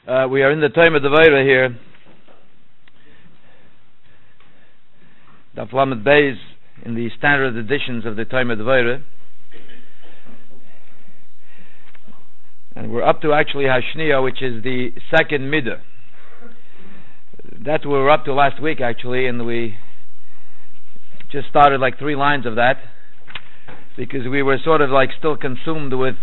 We are in the time of the Vaira here. Daf Lamed Beis in the standard editions of the time of the Vaira. And we're up to actually Hashniya, which is the second Midah. That's what we were up to last week actually, and we just started like 3 lines of that because we were sort of like still consumed with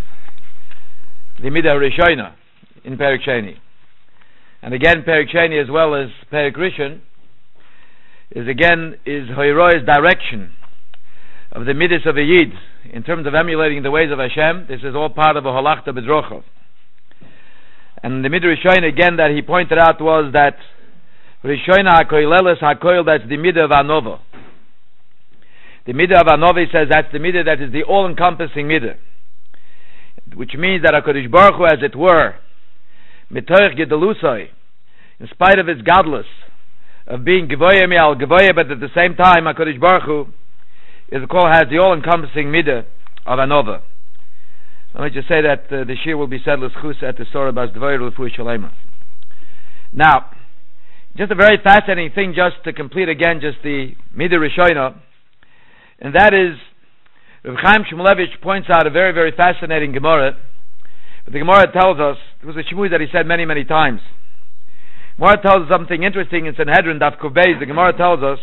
the Midah Rishona in Perek Sheni. And again, Perek Sheni as well as Perek Rishon is Hoiroi's direction of the Midas of a Yid in terms of emulating the ways of Hashem. This is all part of a Holachta B'drochav. And the Midah Rishona again that he pointed out was that Rishona HaKoilelis HaKoil, that's the Midah of Anova. The Midah of Anova, he says, that's the Midah that is the all-encompassing Midah, which means that HaKadosh Baruch Hu, as it were, Mitoich Gedalusai, in spite of its godless, of being Gevoya Mi'al Gevoya, but at the same time, HaKadosh Baruch Hu has the all-encompassing Midah of Anova. Let me just say that the Shir will be said L'schus at the Sorah Bas Dvoyer L'Fui Shalema. Now, just a very fascinating thing just to complete again just the Midah Rishona, and that is Rav Chaim Shmulevich points out a very, very fascinating Gemara. But the Gemara tells us, it was a shmui that he said many, many times. Gemara tells us something interesting in Sanhedrin, Daf Kuf Beis. The Gemara tells us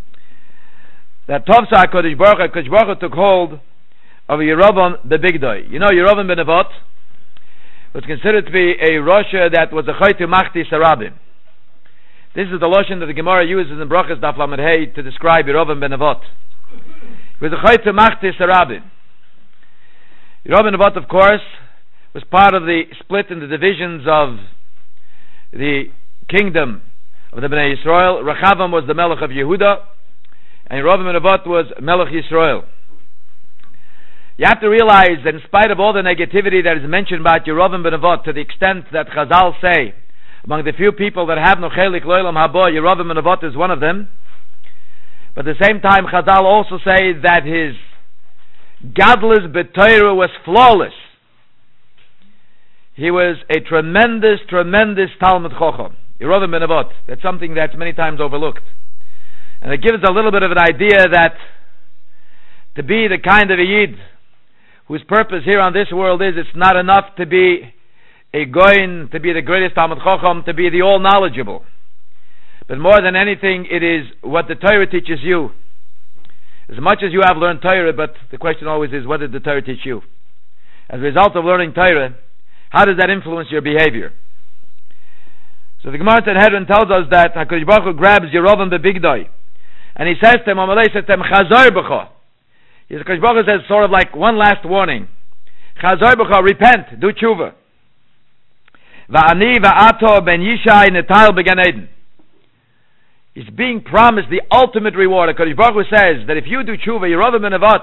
that Tovsa HaKadosh Baruch Hu took hold of Yerovam the Bigdoi. You know, Yerovam ben Nevat was considered to be a Rosha that was a Chaytu Machti Sarabim. This is the lotion that the Gemara uses in Brachas Daf Lamed Hey to describe Yerovam ben Nevat. He was a Chaytu Machti Sarabim. Yerovam ben Nevat, of course, was part of the split in the divisions of the kingdom of the Bnei Yisrael. Rechavam was the Melech of Yehuda, and Yerovam ben Nevat was Melech Yisrael. You have to realize that in spite of all the negativity that is mentioned about Yerovam ben Nevat, to the extent that Chazal say, among the few people that have no chelik lo'olam haba, Yerovam ben Nevat is one of them. But at the same time, Chazal also say that his godless b'Torah was flawless. He was a tremendous, tremendous Talmud Chacham. Yerovam ben Nevat. That's something that's many times overlooked. And it gives a little bit of an idea that to be the kind of a Yid whose purpose here on this world is, it's not enough to be a Goyin, to be the greatest Talmud Chacham, to be the all-knowledgeable. But more than anything, it is what the Torah teaches you. As much as you have learned Torah, but the question always is, what did the Torah teach you? As a result of learning Torah, how does that influence your behavior? So the Gemara Sanhedrin tells us that HaKadosh Baruch Hu grabs Yerovam the Bigdoi, and he says to him, Amalei says to him, Chazor b'cho. HaKadosh Baruch Hu says sort of like one last warning. Chazor b'cho, repent, do tshuva. Va'ani va'ato ben Yishai netal b'Gan Eden. He's being promised the ultimate reward. HaKadosh Baruch Hu says that if you do tshuva, Yerovam ben Nevat,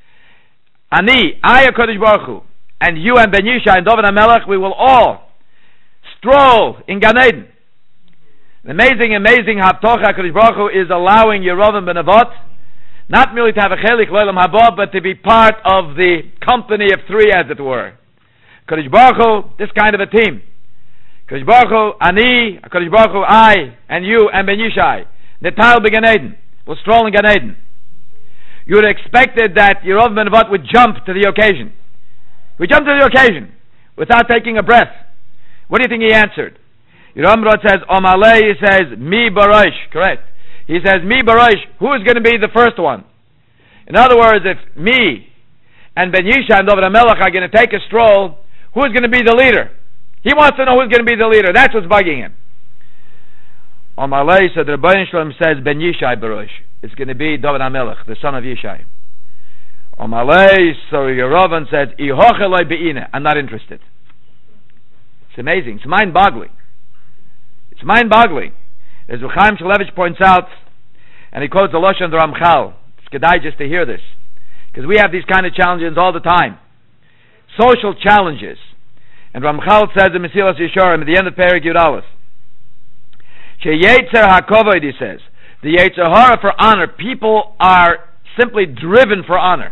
I HaKadosh Baruch Hu, and you and Ben Yishai and David HaMelech, we will all stroll in Gan Eden. The amazing Haftocha HaKadosh Baruch Hu is allowing Yerovam ben Nevat not merely to have a chelik lo'olam haba, but to be part of the company of 3, as it were. HaKadosh Baruch Hu, this kind of a team. HaKadosh Baruch Hu, Ani, HaKadosh Baruch Hu, I, and you and Ben Yishai, Netal b'Gan Eden, will stroll in Gan Eden. You would have expected that Yerovam ben Nevat would jump to the occasion. We jumped to the occasion without taking a breath. What do you think he answered? Yerovam ben Nevat says, Omalei, he says, Mi Barosh, correct. He says, Mi Barosh, who is going to be the first one? In other words, if me and Ben Yishai and David HaMelech are going to take a stroll, who is going to be the leader? He wants to know who's going to be the leader. That's what's bugging him. Omalei, so the Rebbeinu Shalom says, Ben Yishai Barosh. It's going to be David HaMelech, the son of Yishai. Omalei, so Yerovam says, Ihocheloi be'ine, I'm not interested. It's amazing. It's mind-boggling. It's mind-boggling. As Rav Chaim Shmulevich points out, and he quotes the Lashon of the Ramchal. It's kedai just to hear this, because we have these kind of challenges all the time. Social challenges. And Ramchal says in Mesilas Yesharim, at the end of Perek Yud Aleph, Sheyetzer HaKovod, he says, the Yetzer Hara for honor, people are simply driven for honor.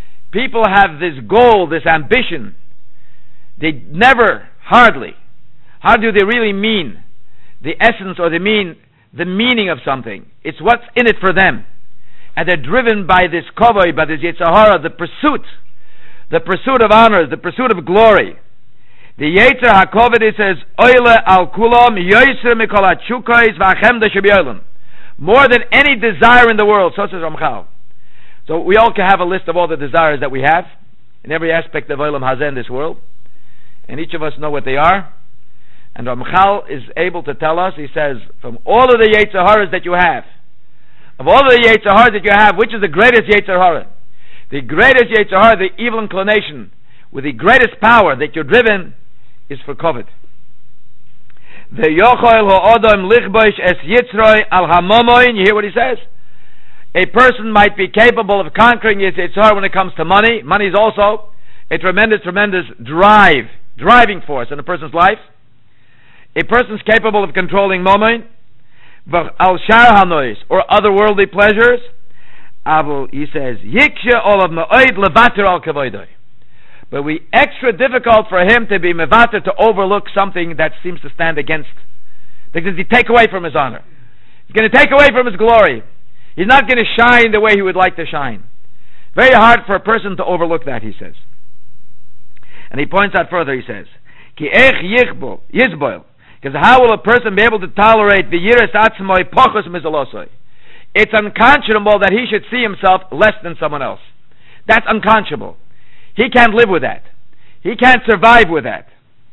People have this goal, this ambition. They never, hardly, How do they really mean the essence or the meaning of something? It's what's in it for them. And they're driven by this kovoi, by this Yetzer Hara, the pursuit of honor, the pursuit of glory. The Yetzer HaKovod, it says, Oile al kulam yoyser mikol ha'tshukos v'achemda shebe'olam. More than any desire in the world, so says Ramchal. So we all can have a list of all the desires that we have in every aspect of Olam Hazeh in this world. And each of us know what they are. And Ramchal is able to tell us, he says, from all of the Yetzer Haras that you have, of all of the Yetzer Haras that you have, which is the greatest Yetzer Hara? The greatest Yetzer Hara, the evil inclination, with the greatest power that you're driven, is for Kovod. The Yochel Ha'odom Lichbosh Es Yitzroi Al Hamomoin. You hear what he says? A person might be capable of conquering his Yetzer Hara when it comes to money. Money is also a tremendous driving force in a person's life. A person's capable of controlling Momoin, Al Shar Hanois, or other worldly pleasures. Avol, he says, Yiksha Olav Ma'oid Levater Al Kavoidoi. But we extra difficult for him to be mevater, to overlook something that seems to stand against, because he take away from his honor. He's going to take away from his glory. He's not going to shine the way he would like to shine. Very hard for a person to overlook that, he says. And he points out further, he says, Ki ech yizboil, because how will a person be able to tolerate the yiras atzmoi pochos mizalosoi? It's unconscionable that he should see himself less than someone else. That's unconscionable. He can't live with that. He can't survive with that.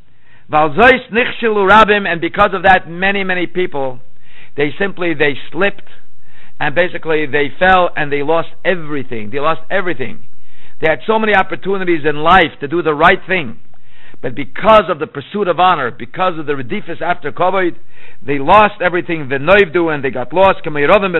And because of that, many people, they slipped, and basically they fell and they lost everything. They had so many opportunities in life to do the right thing, but because of the pursuit of honor, because of the redifus after kovod, they lost everything. And they got lost. The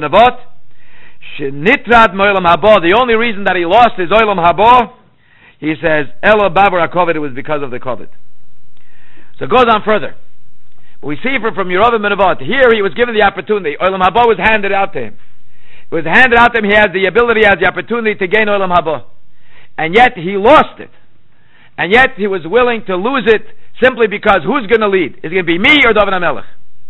only reason that he lost his olam haba, he says, Elo Babar HaKovod, it was because of the Kovod. So it goes on further. We see from Yerovim Menavot, here he was given the opportunity. Olam Haba was handed out to him. It was handed out to him, he had the ability, he had the opportunity to gain Olam Haba. And yet he lost it. And yet he was willing to lose it simply because who's going to lead? Is it going to be me or David HaMelech?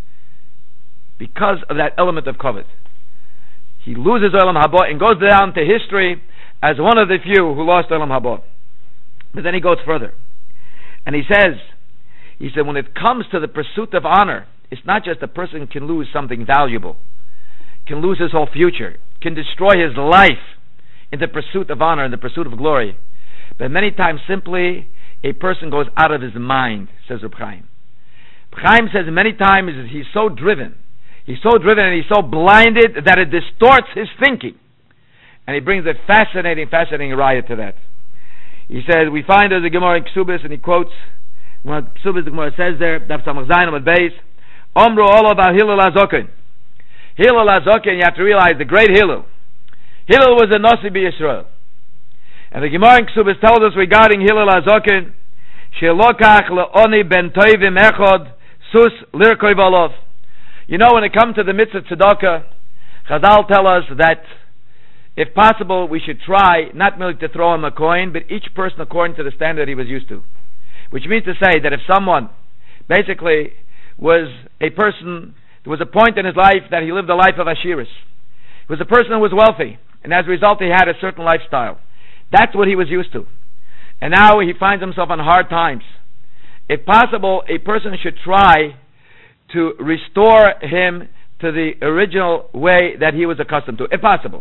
Because of that element of Kovod. He loses Olam Haba and goes down to history as one of the few who lost Olam Haba. But then he goes further. And he said, when it comes to the pursuit of honor, it's not just a person can lose something valuable, can lose his whole future, can destroy his life in the pursuit of honor, in the pursuit of glory. But many times simply a person goes out of his mind, says Reb Chaim. Reb Chaim says many times he's so driven and he's so blinded that it distorts his thinking. And he brings a fascinating riot to that. He says, we find there's a Gemara in Ksubis, and he quotes Ksubis, the Gemara says there, Daf Samach Zayin Amud Beis, Omru Olav al Hillel HaZoken. Hillel HaZoken, you have to realize, the great Hillel. Hillel was a Nasi b'Yisrael. And the Gemara in Ksubis tells us regarding Hillel HaZoken, She'lokach le'oni ben toivim echod sus lirkoi v'olov. You know, when it comes to the mitzvah tzedakah, Chazal tell us that if possible, we should try not merely to throw him a coin, but each person according to the standard he was used to. Which means to say that if someone basically was a person, there was a point in his life that he lived a life of Ashiris. He was a person who was wealthy, and as a result he had a certain lifestyle. That's what he was used to. And now he finds himself on hard times. If possible, a person should try to restore him to the original way that he was accustomed to, if possible.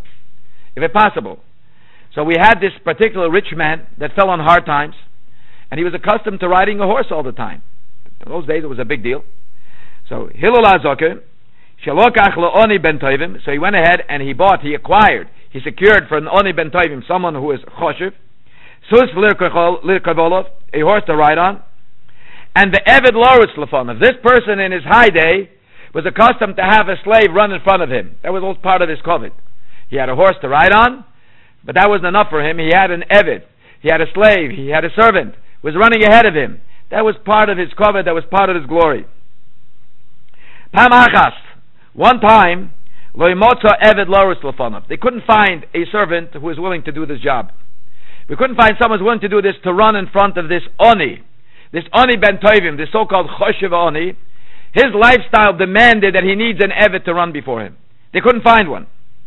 So we had this particular rich man that fell on hard times, and he was accustomed to riding a horse all the time. In those days it was a big deal. So Hillel HaZoken, Shalokach le'oni ben toivim, so he went ahead and he secured for an oni ben toivim, someone who is choshev, sus lirkavolov, a horse to ride on, and the Eved Lorutz lefonov. This person in his high day was accustomed to have a slave run in front of him. That was all part of his kovod. He had a horse to ride on, but that wasn't enough for him. He had an Eved, he had a slave, he had a servant, was running ahead of him. That was part of his kovod, that was part of his glory. Pam achas, one time, lo imotza Eved Lorutz lefonov. They couldn't find a servant who was willing to do this job. We couldn't find someone who was willing to do this, to run in front of this Oni, this Oni ben Tovim, this so-called Choshev Oni, his lifestyle demanded that he needs an Evet to run before him. They couldn't find one.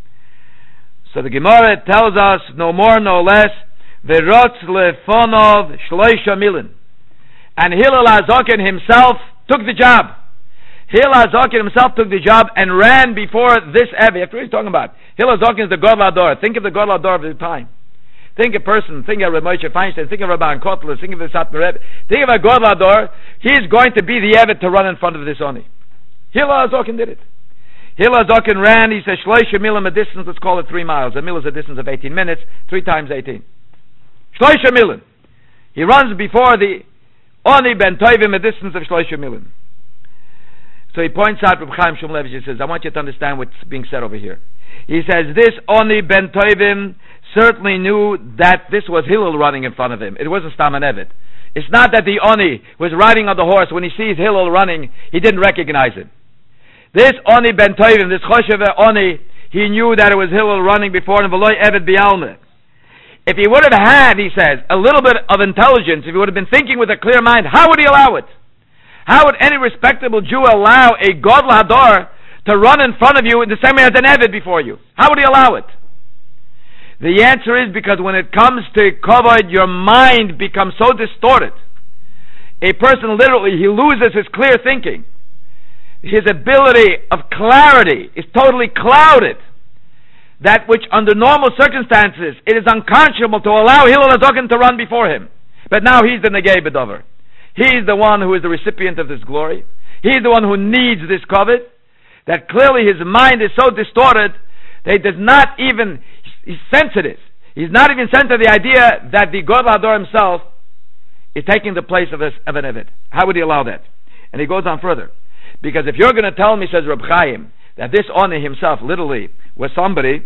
So the Gemara tells us, no more, no less, V'rotz lefonov shloisha milin. And Hillel HaZaken himself took the job. Hillel HaZaken himself took the job and ran before this Evet. That's what he's talking about. Hillel HaZaken is the Gadol Hador. Think of the Gadol Hador of the time. Think of a person, think of Rav Moshe Feinstein, think of Rabban Kotler, think of the Satmar Rebbe, think of a Gadol Hador. He's going to be the Evet to run in front of this Oni. Hillel HaZaken did it. Hillel HaZaken ran, he says, Shloisha milim, a distance, let's call it 3 miles. A mil is a distance of 18 minutes, 3 times 18. Shloisha milim. He runs before the Oni ben Tovim, a distance of Shloisha milim. So he points out, Reb Chaim Shumlevich, he says, I want you to understand what's being said over here. He says, this Oni ben Tovim certainly knew that this was Hillel running in front of him. It wasn't Stam and Evet. It's not that the Oni was riding on the horse. When he sees Hillel running, he didn't recognize him. This Oni ben Tovim, this Choshev Oni, he knew that it was Hillel running before him. V'loy Evet bi'alme. If he would have had, he says, a little bit of intelligence, if he would have been thinking with a clear mind, how would he allow it? How would any respectable Jew allow a Gadol Hador to run in front of you in the same way as an Evet before you? How would he allow it? The answer is because when it comes to kavod, your mind becomes so distorted. A person literally, he loses his clear thinking. His ability of clarity is totally clouded. That which under normal circumstances, it is unconscionable to allow Hillel HaZaken to run before him. But now he's the Negei B'dover. He's the one who is the recipient of this glory. He's the one who needs this kavod. That clearly his mind is so distorted that he does not even, he's sensitive. He's not even sensitive to the idea that the Gadol Hador himself is taking the place of an Evet. How would he allow that? And he goes on further. Because if you're going to tell me, says Reb Chaim, that this Oni himself literally was somebody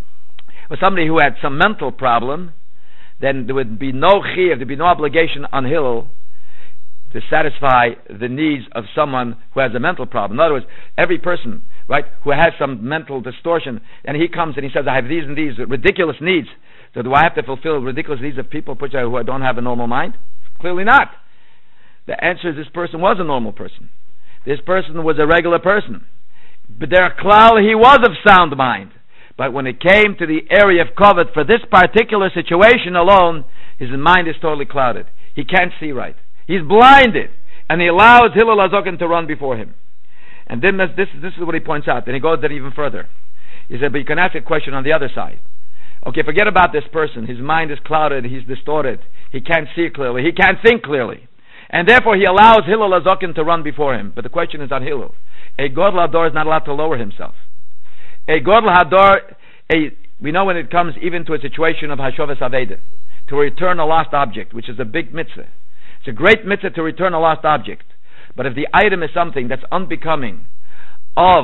who had some mental problem, then there would be no chiyuv, there'd be no obligation on Hillel to satisfy the needs of someone who has a mental problem. In other words, every person, right, who has some mental distortion, and he comes and he says, I have these and these ridiculous needs, so do I have to fulfill ridiculous needs of people who don't have a normal mind? Clearly not. The answer is this person was a normal person. This person was a regular person. But there klal, he was of sound mind. But when it came to the area of kavod for this particular situation alone, his mind is totally clouded. He can't see right. He's blinded. And he allows Hillel HaZaken to run before him. And then this is what he points out. Then he goes there even further. He said, but you can ask a question on the other side. Okay, forget about this person. His mind is clouded. He's distorted. He can't see clearly. He can't think clearly. And therefore he allows Hillel HaZaken to run before him. But the question is on Hillel. A Gadol Hador is not allowed to lower himself. A Gadol Hador, we know when it comes even to a situation of Hashavas Aveda, to return a lost object, which is a big mitzvah. It's a great mitzvah to return a lost object. But if the item is something that's unbecoming of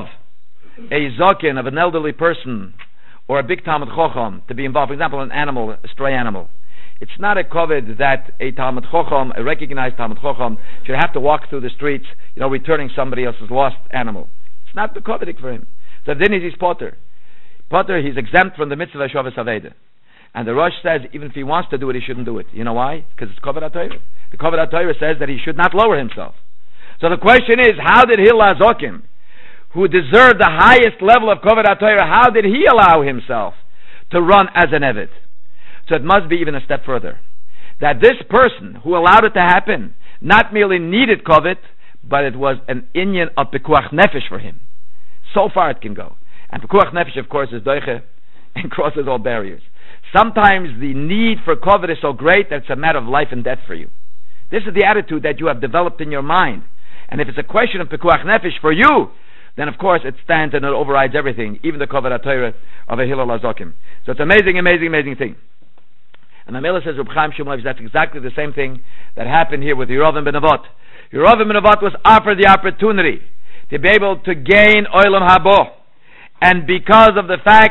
a Zaken, of an elderly person, or a big Talmud Chacham to be involved, for example, an animal, a stray animal, it's not a kavod that a Talmud Chacham, a recognized Talmud Chacham, should have to walk through the streets, returning somebody else's lost animal. It's not the kavodik for him. So then he's potter. Potter, he's exempt from the mitzvah of Shavuos Aveda. And the Rosh says, even if he wants to do it, he shouldn't do it. You know why? Because it's Kavod HaTorah. The Kavod HaTorah says that he should not lower himself. So the question is, how did Hillel HaZaken, who deserved the highest level of Kavod HaTorah, how did he allow himself to run as an Evet? So it must be even a step further. That this person who allowed it to happen not merely needed kavod, but it was an inyan of pekuach nefesh for him. So far it can go. And pekuach nefesh, of course, is doiche and crosses all barriers. Sometimes the need for kavod is so great that it's a matter of life and death for you. This is the attitude that you have developed in your mind. And if it's a question of pekuach nefesh for you, then of course it stands and it overrides everything, even the Kavod HaTorah of a Hillel HaZaken. So it's amazing, amazing, amazing thing. And the Mela says, Reb Chaim Shumlevich, that's exactly the same thing that happened here with Yerovim ben Nevat. Yerovim ben Nevat was offered the opportunity to be able to gain Olam Habo. And because of the fact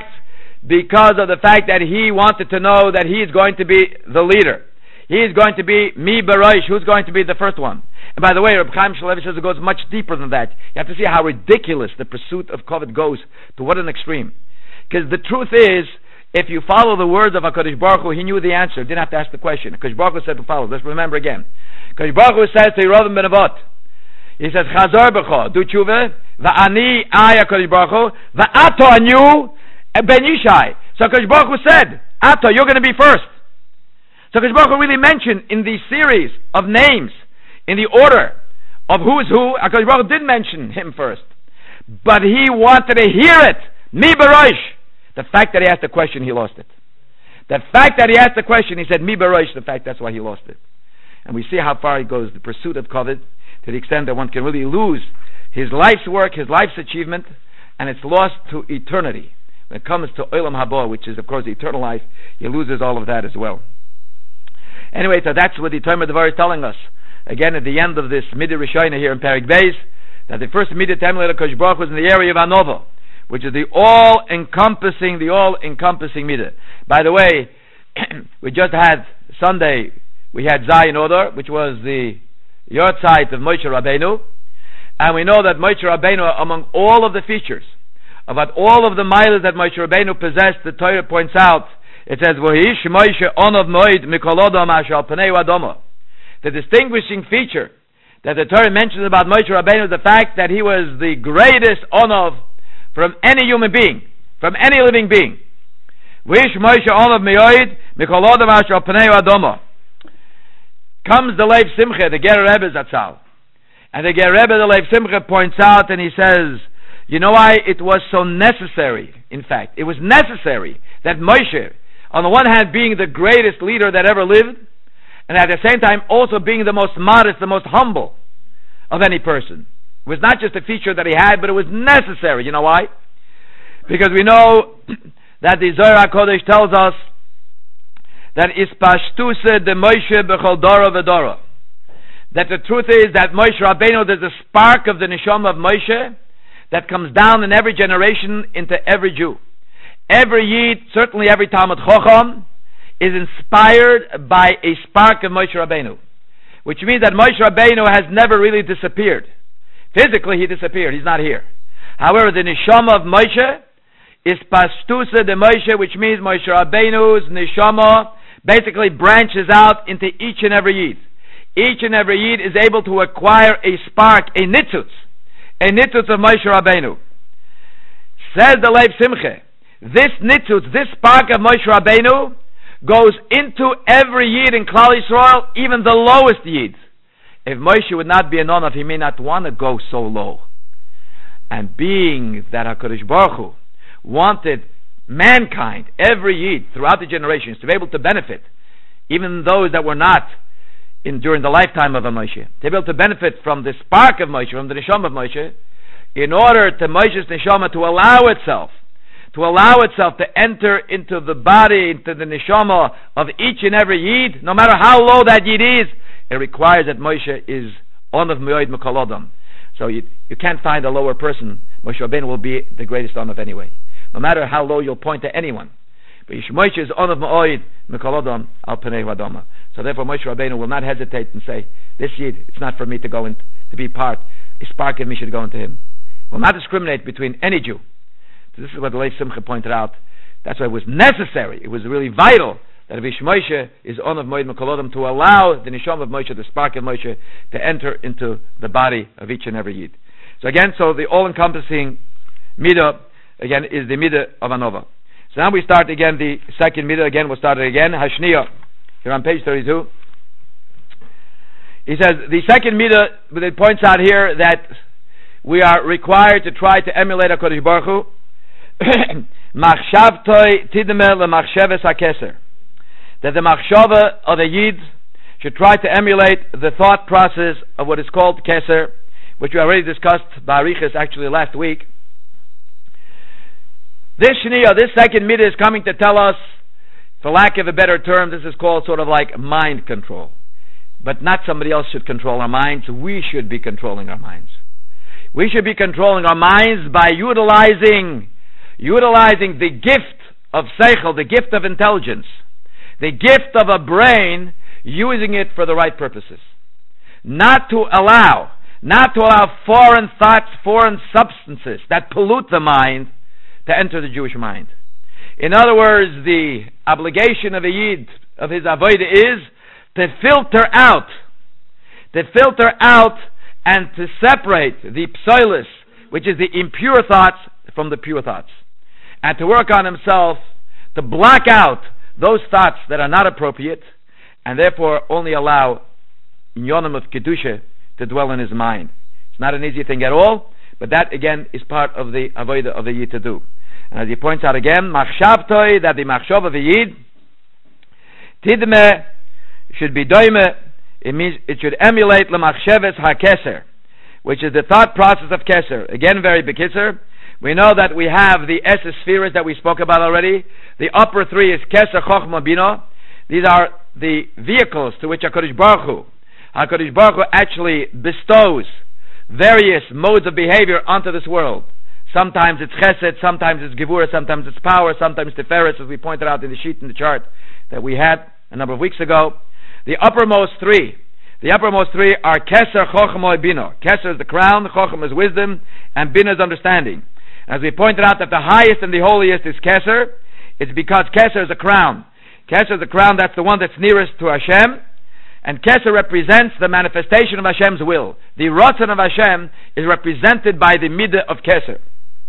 that he wanted to know that he is going to be the leader, he is going to be Mi Baroish, who's going to be the first one. And by the way, Reb Chaim Shumlevich says it goes much deeper than that. You have to see how ridiculous the pursuit of kavod goes, to what an extreme. Because the truth is, if you follow the words of HaKadosh Baruch Hu, he knew the answer, didn't have to ask the question. HaKadosh Baruch Hu said to follow. Let's remember again. HaKadosh Baruch Hu says to Yerovim ben Nevat, he says, Chazor b'cho, do tshuva, va'ani I HaKadosh Baruch Hu, va'ato anyu ben Yishai. So HaKadosh Baruch Hu said, Ato, you're going to be first. So HaKadosh Baruch Hu really mentioned in the series of names, in the order of who is who, HaKadosh Baruch Hu did mention him first. But he wanted to hear it. Mi barosh. The fact that he asked the question, he lost it. The fact that he asked the question, he said, Mi barosh, the fact that's why he lost it. And we see how far he goes, the pursuit of Kavod, to the extent that one can really lose his life's work, his life's achievement, and it's lost to eternity. When it comes to Olam Haba, which is of course the eternal life, he loses all of that as well. Anyway, so that's what the Torah Devar is telling us. Again, at the end of this Midah Rishayna here in Perek Beis, that the first Midah to emulate HaKadosh Baruch Hu was in the area of Anova, which is the all-encompassing Midah. By the way, we just had Sunday, we had Zayin Odor, which was the Yortzeit of Moshe Rabbeinu, and we know that Moshe Rabbeinu, among all of the features, about all of the miles that Moshe Rabbeinu possessed, the Torah points out, it says, V'hish Moshe onov moed mikol odom asher al pnei adama. The distinguishing feature that the Torah mentions about Moshe Rabbeinu is the fact that he was the greatest onov from any human being, from any living being. V'hish Moshe onov moed mikol odom asher al pnei adama. Comes the Lev Simcha, the Ger Rebbe Zatzal. And the Ger Rebbe, the Lev Simcha, points out and he says, you know why it was so necessary? In fact, it was necessary that Moshe, on the one hand being the greatest leader that ever lived, and at the same time also being the most modest, the most humble of any person. It was not just a feature that he had, but it was necessary. You know why? Because we know that the Zohar HaKodesh tells us that Ispashtuse de Moshe b'chol dora v'dora. That the truth is that Moshe Rabbeinu, there's a spark of the neshama of Moshe that comes down in every generation into every Jew. Every Yid, certainly every Talmud Chacham, is inspired by a spark of Moshe Rabbeinu, which means that Moshe Rabbeinu has never really disappeared. Physically he disappeared, he's not here. However, the neshama of Moshe is Pastusa de Moshe, which means Moshe Rabbeinu's neshama basically branches out into each and every Yid. Each and every Yid is able to acquire a spark, a nitzutz of Moshe Rabbeinu. Says the Lev Simcha, this nitzutz, this spark of Moshe Rabbeinu, goes into every Yid in Klal Yisrael, even the lowest Yid. If Moshe would not be a non-of, he may not want to go so low. And being that HaKadosh Baruch Hu wanted mankind, every Yid, throughout the generations, to be able to benefit, even those that were not during the lifetime of a Moshe, to be able to benefit from the spark of Moshe, from the neshama of Moshe, in order to Moshe's neshama to allow itself to enter into the body, into the neshama of each and every Yid, no matter how low that Yid is, it requires that Moshe is on of Me'od Mikol Adam. So you can't find a lower person. Moshe Rabbeinu will be the greatest on of anyway, no matter how low you'll point to anyone. But Moshe is on of Me'od Mikol Adam al Pnei Adama. So therefore Moshe Rabbeinu will not hesitate and say, this Yid, it's not for me to go in, to be part, a spark of me should go into him. Will not discriminate between any Jew. So this is what the Lev Simcha pointed out. That's why it was necessary, it was really vital that Vish Moshe is on of Moed Mekolodam to allow the Nisham of Moshe, the spark of Moshe, to enter into the body of each and every Yid. So again, the all-encompassing Midah, again, is the Midah of Anova. So now we start again the second Midah, again, we'll start it again, Hashniya, here on page 32. He says, the second Midah, it points out here that we are required to try to emulate HaKadosh Baruch Hu, Machshavtoi tidme lemachsheves hakeser, that the machshava of the Yid should try to emulate the thought process of what is called keser, which we already discussed by Arichas actually last week. This Shniya, this second Midah, is coming to tell us, for lack of a better term, this is called sort of like mind control. But not somebody else should control our minds, we should be controlling our minds. We should be controlling our minds by utilizing the gift of seichel, the gift of intelligence, the gift of a brain, using it for the right purposes. Not to allow foreign thoughts, foreign substances that pollute the mind to enter the Jewish mind. In other words, the obligation of a Yid, of his avodah, is to filter out and to separate the psoilus, which is the impure thoughts, from the pure thoughts, and to work on himself to block out those thoughts that are not appropriate, and therefore only allow inyonim of kedusha to dwell in his mind. It's not an easy thing at all, but that again is part of the avodah of the Yid to do. And as he points out again, machshavtoi, that the machshav of the Yid, tidme, should be doime, it means it should emulate lemachsheves hakeser, which is the thought process of keser. Again, very bekisser. We know that we have the Esses spheres that we spoke about already. The upper three is keser, chochma, bina. These are the vehicles to which HaKadosh Baruch Hu actually bestows various modes of behavior onto this world. Sometimes it's chesed, sometimes it's gevurah, sometimes it's power, sometimes tiferes, as we pointed out in the sheet in the chart that we had a number of weeks ago. The uppermost three are keser, chochma, bina. Keser is the crown, chochma is wisdom, and bina is understanding. As we pointed out that the highest and the holiest is keser, it's because keser is a crown. Keser is the crown, that's the one that's nearest to Hashem, and keser represents the manifestation of Hashem's will. The ratzon of Hashem is represented by the midah of keser.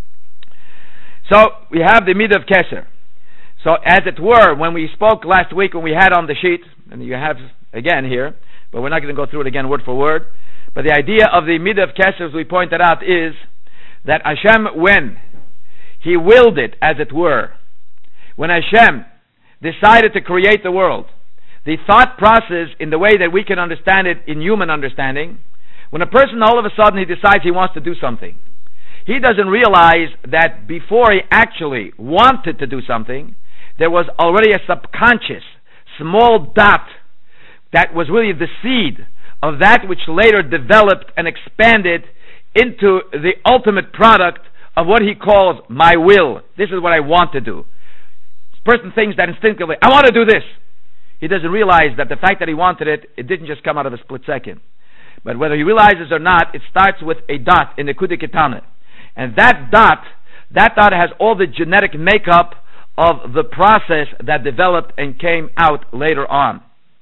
So we have the midah of keser. So as it were, when we spoke last week, when we had on the sheet, and you have again here, but we're not going to go through it again word for word, but the idea of the midah of keser, as we pointed out, is that Hashem, when He willed it, as it were, when Hashem decided to create the world, the thought process in the way that we can understand it in human understanding, when a person all of a sudden he decides he wants to do something, he doesn't realize that before he actually wanted to do something, there was already a subconscious small dot that was really the seed of that which later developed and expanded into the ultimate product of what he calls my will. This is what I want to do. This person thinks that instinctively, I want to do this. He doesn't realize that the fact that he wanted it, it didn't just come out of a split second. But whether he realizes or not, it starts with a dot in the Nekuda Ketana. And that dot has all the genetic makeup of the process that developed and came out later on.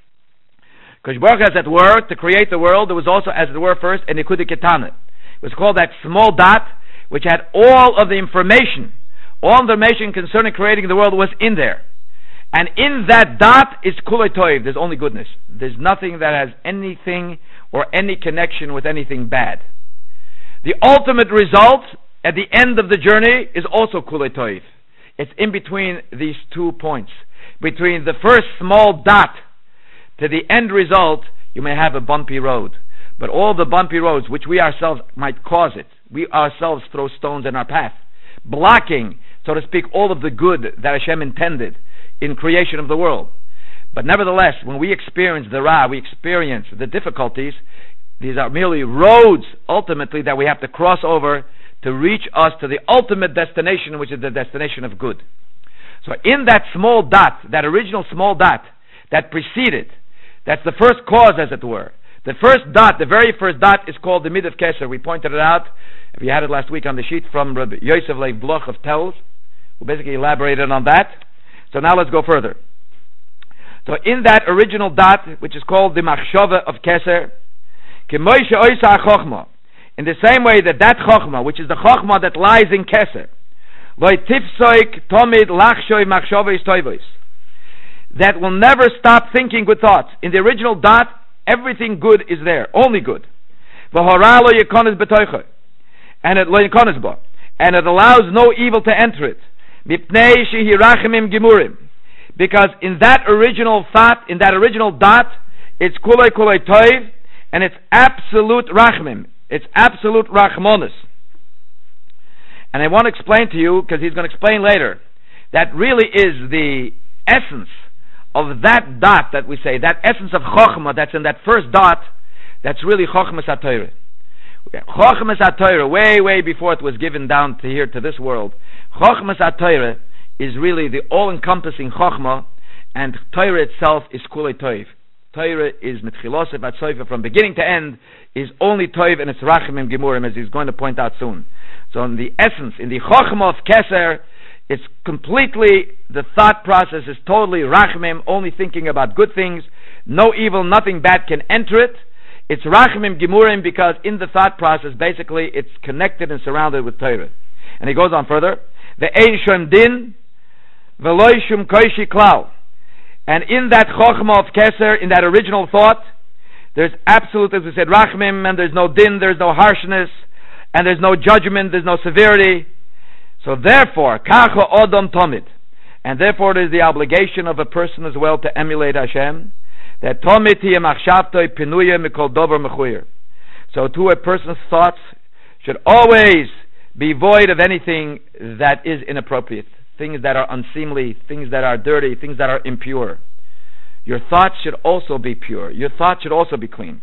Because Baruch, as it were, to create the world, there was also, as it were, first a Nekuda Ketana. It was called that small dot, which had all of the information. All the information concerning creating the world was in there. And in that dot is kulei toiv. There's only goodness. There's nothing that has anything or any connection with anything bad. The ultimate result at the end of the journey is also kulei toiv. It's in between these 2 points. Between the first small dot to the end result, you may have a bumpy road. But all the bumpy roads, which we ourselves might cause it, we ourselves throw stones in our path, blocking, so to speak, all of the good that Hashem intended in creation of the world. But nevertheless, when we experience the Ra, we experience the difficulties, these are merely roads, ultimately, that we have to cross over to reach us to the ultimate destination, which is the destination of good. So in that small dot, that original small dot that preceded, that's the first cause, as it were. The first dot, the very first dot, is called the Midah of Keser. We pointed it out, if you had it last week on the sheet, from Rabbi Yosef Leib Bloch of Telz, who basically elaborated on that. So now let's go further. So in that original dot, which is called the Machshava of Keser, in the same way that Chochma, which is the Chochma that lies in Keser, that will never stop thinking good thoughts. In the original dot, everything good is there, only good. And it allows no evil to enter it. Because in that original thought, in that original dot, it's kulei toiv, and it's absolute rachmim, it's absolute rachmonis. And I want to explain to you, because he's going to explain later, that really is the essence of that dot that we say, that essence of chokhmah that's in that first dot, that's really chokhmah satayra. Chokhmah satayra, way before it was given down to here, to this world. Chokhmah satayra is really the all-encompassing chokhmah, and Torah itself is kulei toiv. Torah is mitchilosef at soifa, from beginning to end, is only toiv, and it's rachmim gemurim, as he's going to point out soon. So in the essence, in the chokhmah of Keser, It's completely, the thought process is totally rachmim, only thinking about good things. No evil, nothing bad can enter it. It's rachmim gimurim because in the thought process, basically, it's connected and surrounded with Torah. And he goes on further. The ein shom din, v'loy shum koishi klal. And in that chokhmah of keser, in that original thought, there's absolute, as we said, rachmim, and there's no din, there's no harshness, and there's no judgment, there's no severity. So therefore, kacha odom tomid, and therefore it is the obligation of a person as well to emulate Hashem, that tomid hiya machshavtoi pinuya mikol dover mechuyer. So too, a person's thoughts should always be void of anything that is inappropriate, things that are unseemly, things that are dirty, things that are impure. Your thoughts should also be pure. Your thoughts should also be clean.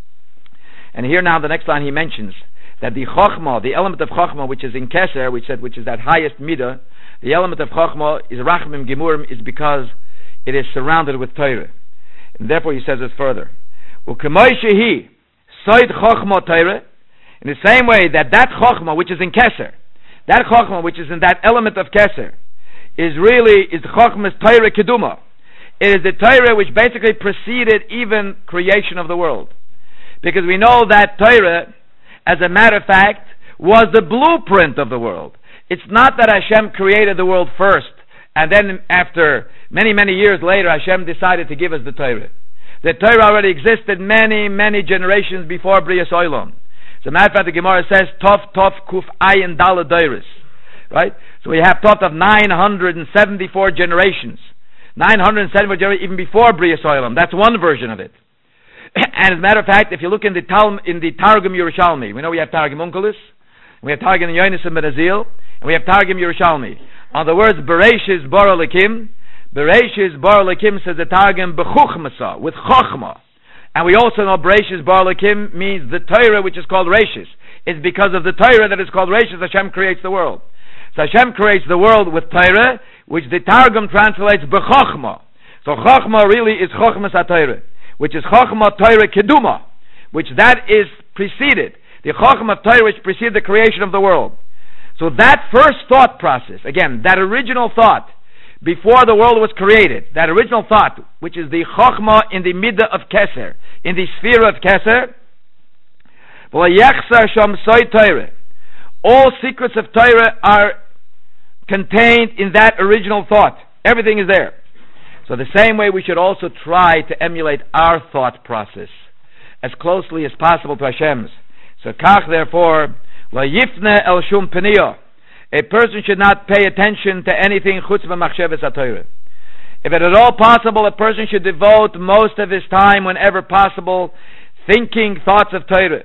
And here now, the next line he mentions that the chokhmah, the element of chokhmah, which is in keser, which is that highest midah, the element of chokhmah is rachmim gemurim, is because it is surrounded with Torah. And therefore he says it further. U'kemoi shehi soid chokhmah Torah, in the same way that chokhmah which is in keser, that chokhmah which is in that element of keser, is the chokhmah's Torah keduma. It is the Torah which basically preceded even creation of the world. Because we know that Torah, as a matter of fact, was the blueprint of the world. It's not that Hashem created the world first, and then after many, many years later, Hashem decided to give us the Torah. The Torah already existed many, many generations before Brias Olam. As a matter of fact, the Gemara says, Tov, Tov, Kuf, Ayin, Dala, Doiris. Right? So we have Tov of 974 generations. 974 generations, even before Brias Olam. That's one version of it. And as a matter of fact, if you look in the Targum Yerushalmi, we know we have Targum Onkelos, we have Targum Yonis and Menazil, and we have Targum Yerushalmi. On the words Bereshis Bar Elikim, Bereshis Bar Elikim says the Targum Bechuchmasa, with Chochma. And we also know Bereshis Bar Elikim means the Torah which is called Reshis. It's because of the Torah that is called Reshis Hashem creates the world. So Hashem creates the world with Torah, which the Targum translates Bechochma. So Chochma really is Chochmas HaTorah, which is Chochma Torah Keduma, which that is preceded. The Chochma of Torah which preceded the creation of the world. So that first thought process, again, that original thought, before the world was created, that original thought, which is the Chochma in the Midah of Keser, in the sphere of Keser, all secrets of Torah are contained in that original thought. Everything is there. So the same way we should also try to emulate our thought process as closely as possible to Hashem's. So kach, therefore, la yifne el shum peniyo. A person should not pay attention to anything chutz v'machsheves haTorah. If it at all possible, a person should devote most of his time, whenever possible, thinking thoughts of Torah.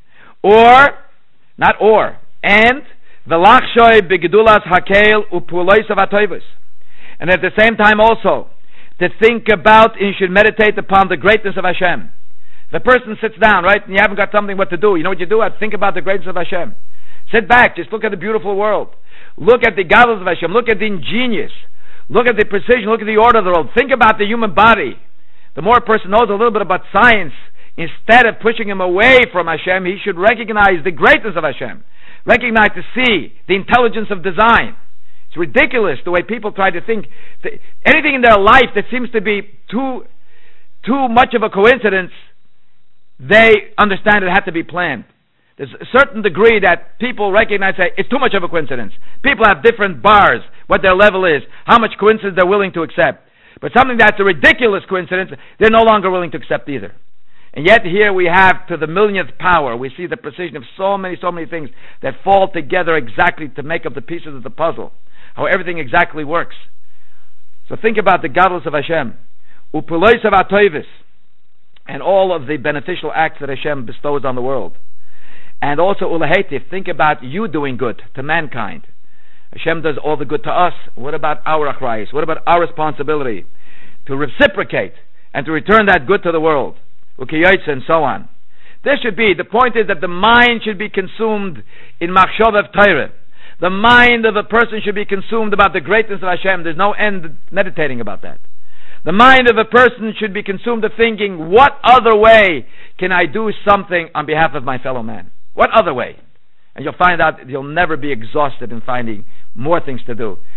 And v'lachshoy begedulas hakel u'pulois of haTovos. And at the same time also, to think about and you should meditate upon the greatness of Hashem. The person sits down, right, and you haven't got something what to do. You know what you do? I think about the greatness of Hashem. Sit back, just look at the beautiful world. Look at the gadlus of Hashem. Look at the ingenious. Look at the precision. Look at the order of the world. Think about the human body. The more a person knows a little bit about science, instead of pushing him away from Hashem, he should recognize the greatness of Hashem. Recognize, to see the intelligence of design. It's ridiculous the way people try to think. Anything in their life that seems to be too much of a coincidence, they understand it had to be planned. There's a certain degree that people recognize that it's too much of a coincidence. People have different bars, what their level is, how much coincidence they're willing to accept. But something that's a ridiculous coincidence, they're no longer willing to accept either. And yet here we have, to the millionth power, we see the precision of so many things that fall together exactly to make up the pieces of the puzzle. How everything exactly works. So think about the gadlus of Hashem, upulois of haTovos, and all of the beneficial acts that Hashem bestows on the world. And also ulahetiv, think about you doing good to mankind. Hashem does all the good to us. What about our achrayus? What about our responsibility to reciprocate and to return that good to the world? Ukiyotze, and so on. This should be, the point is that the mind should be consumed in machshava of Torah. The mind of a person should be consumed about the greatness of Hashem. There's no end meditating about that. The mind of a person should be consumed of thinking, what other way can I do something on behalf of my fellow man? What other way? And you'll find out you'll never be exhausted in finding more things to do.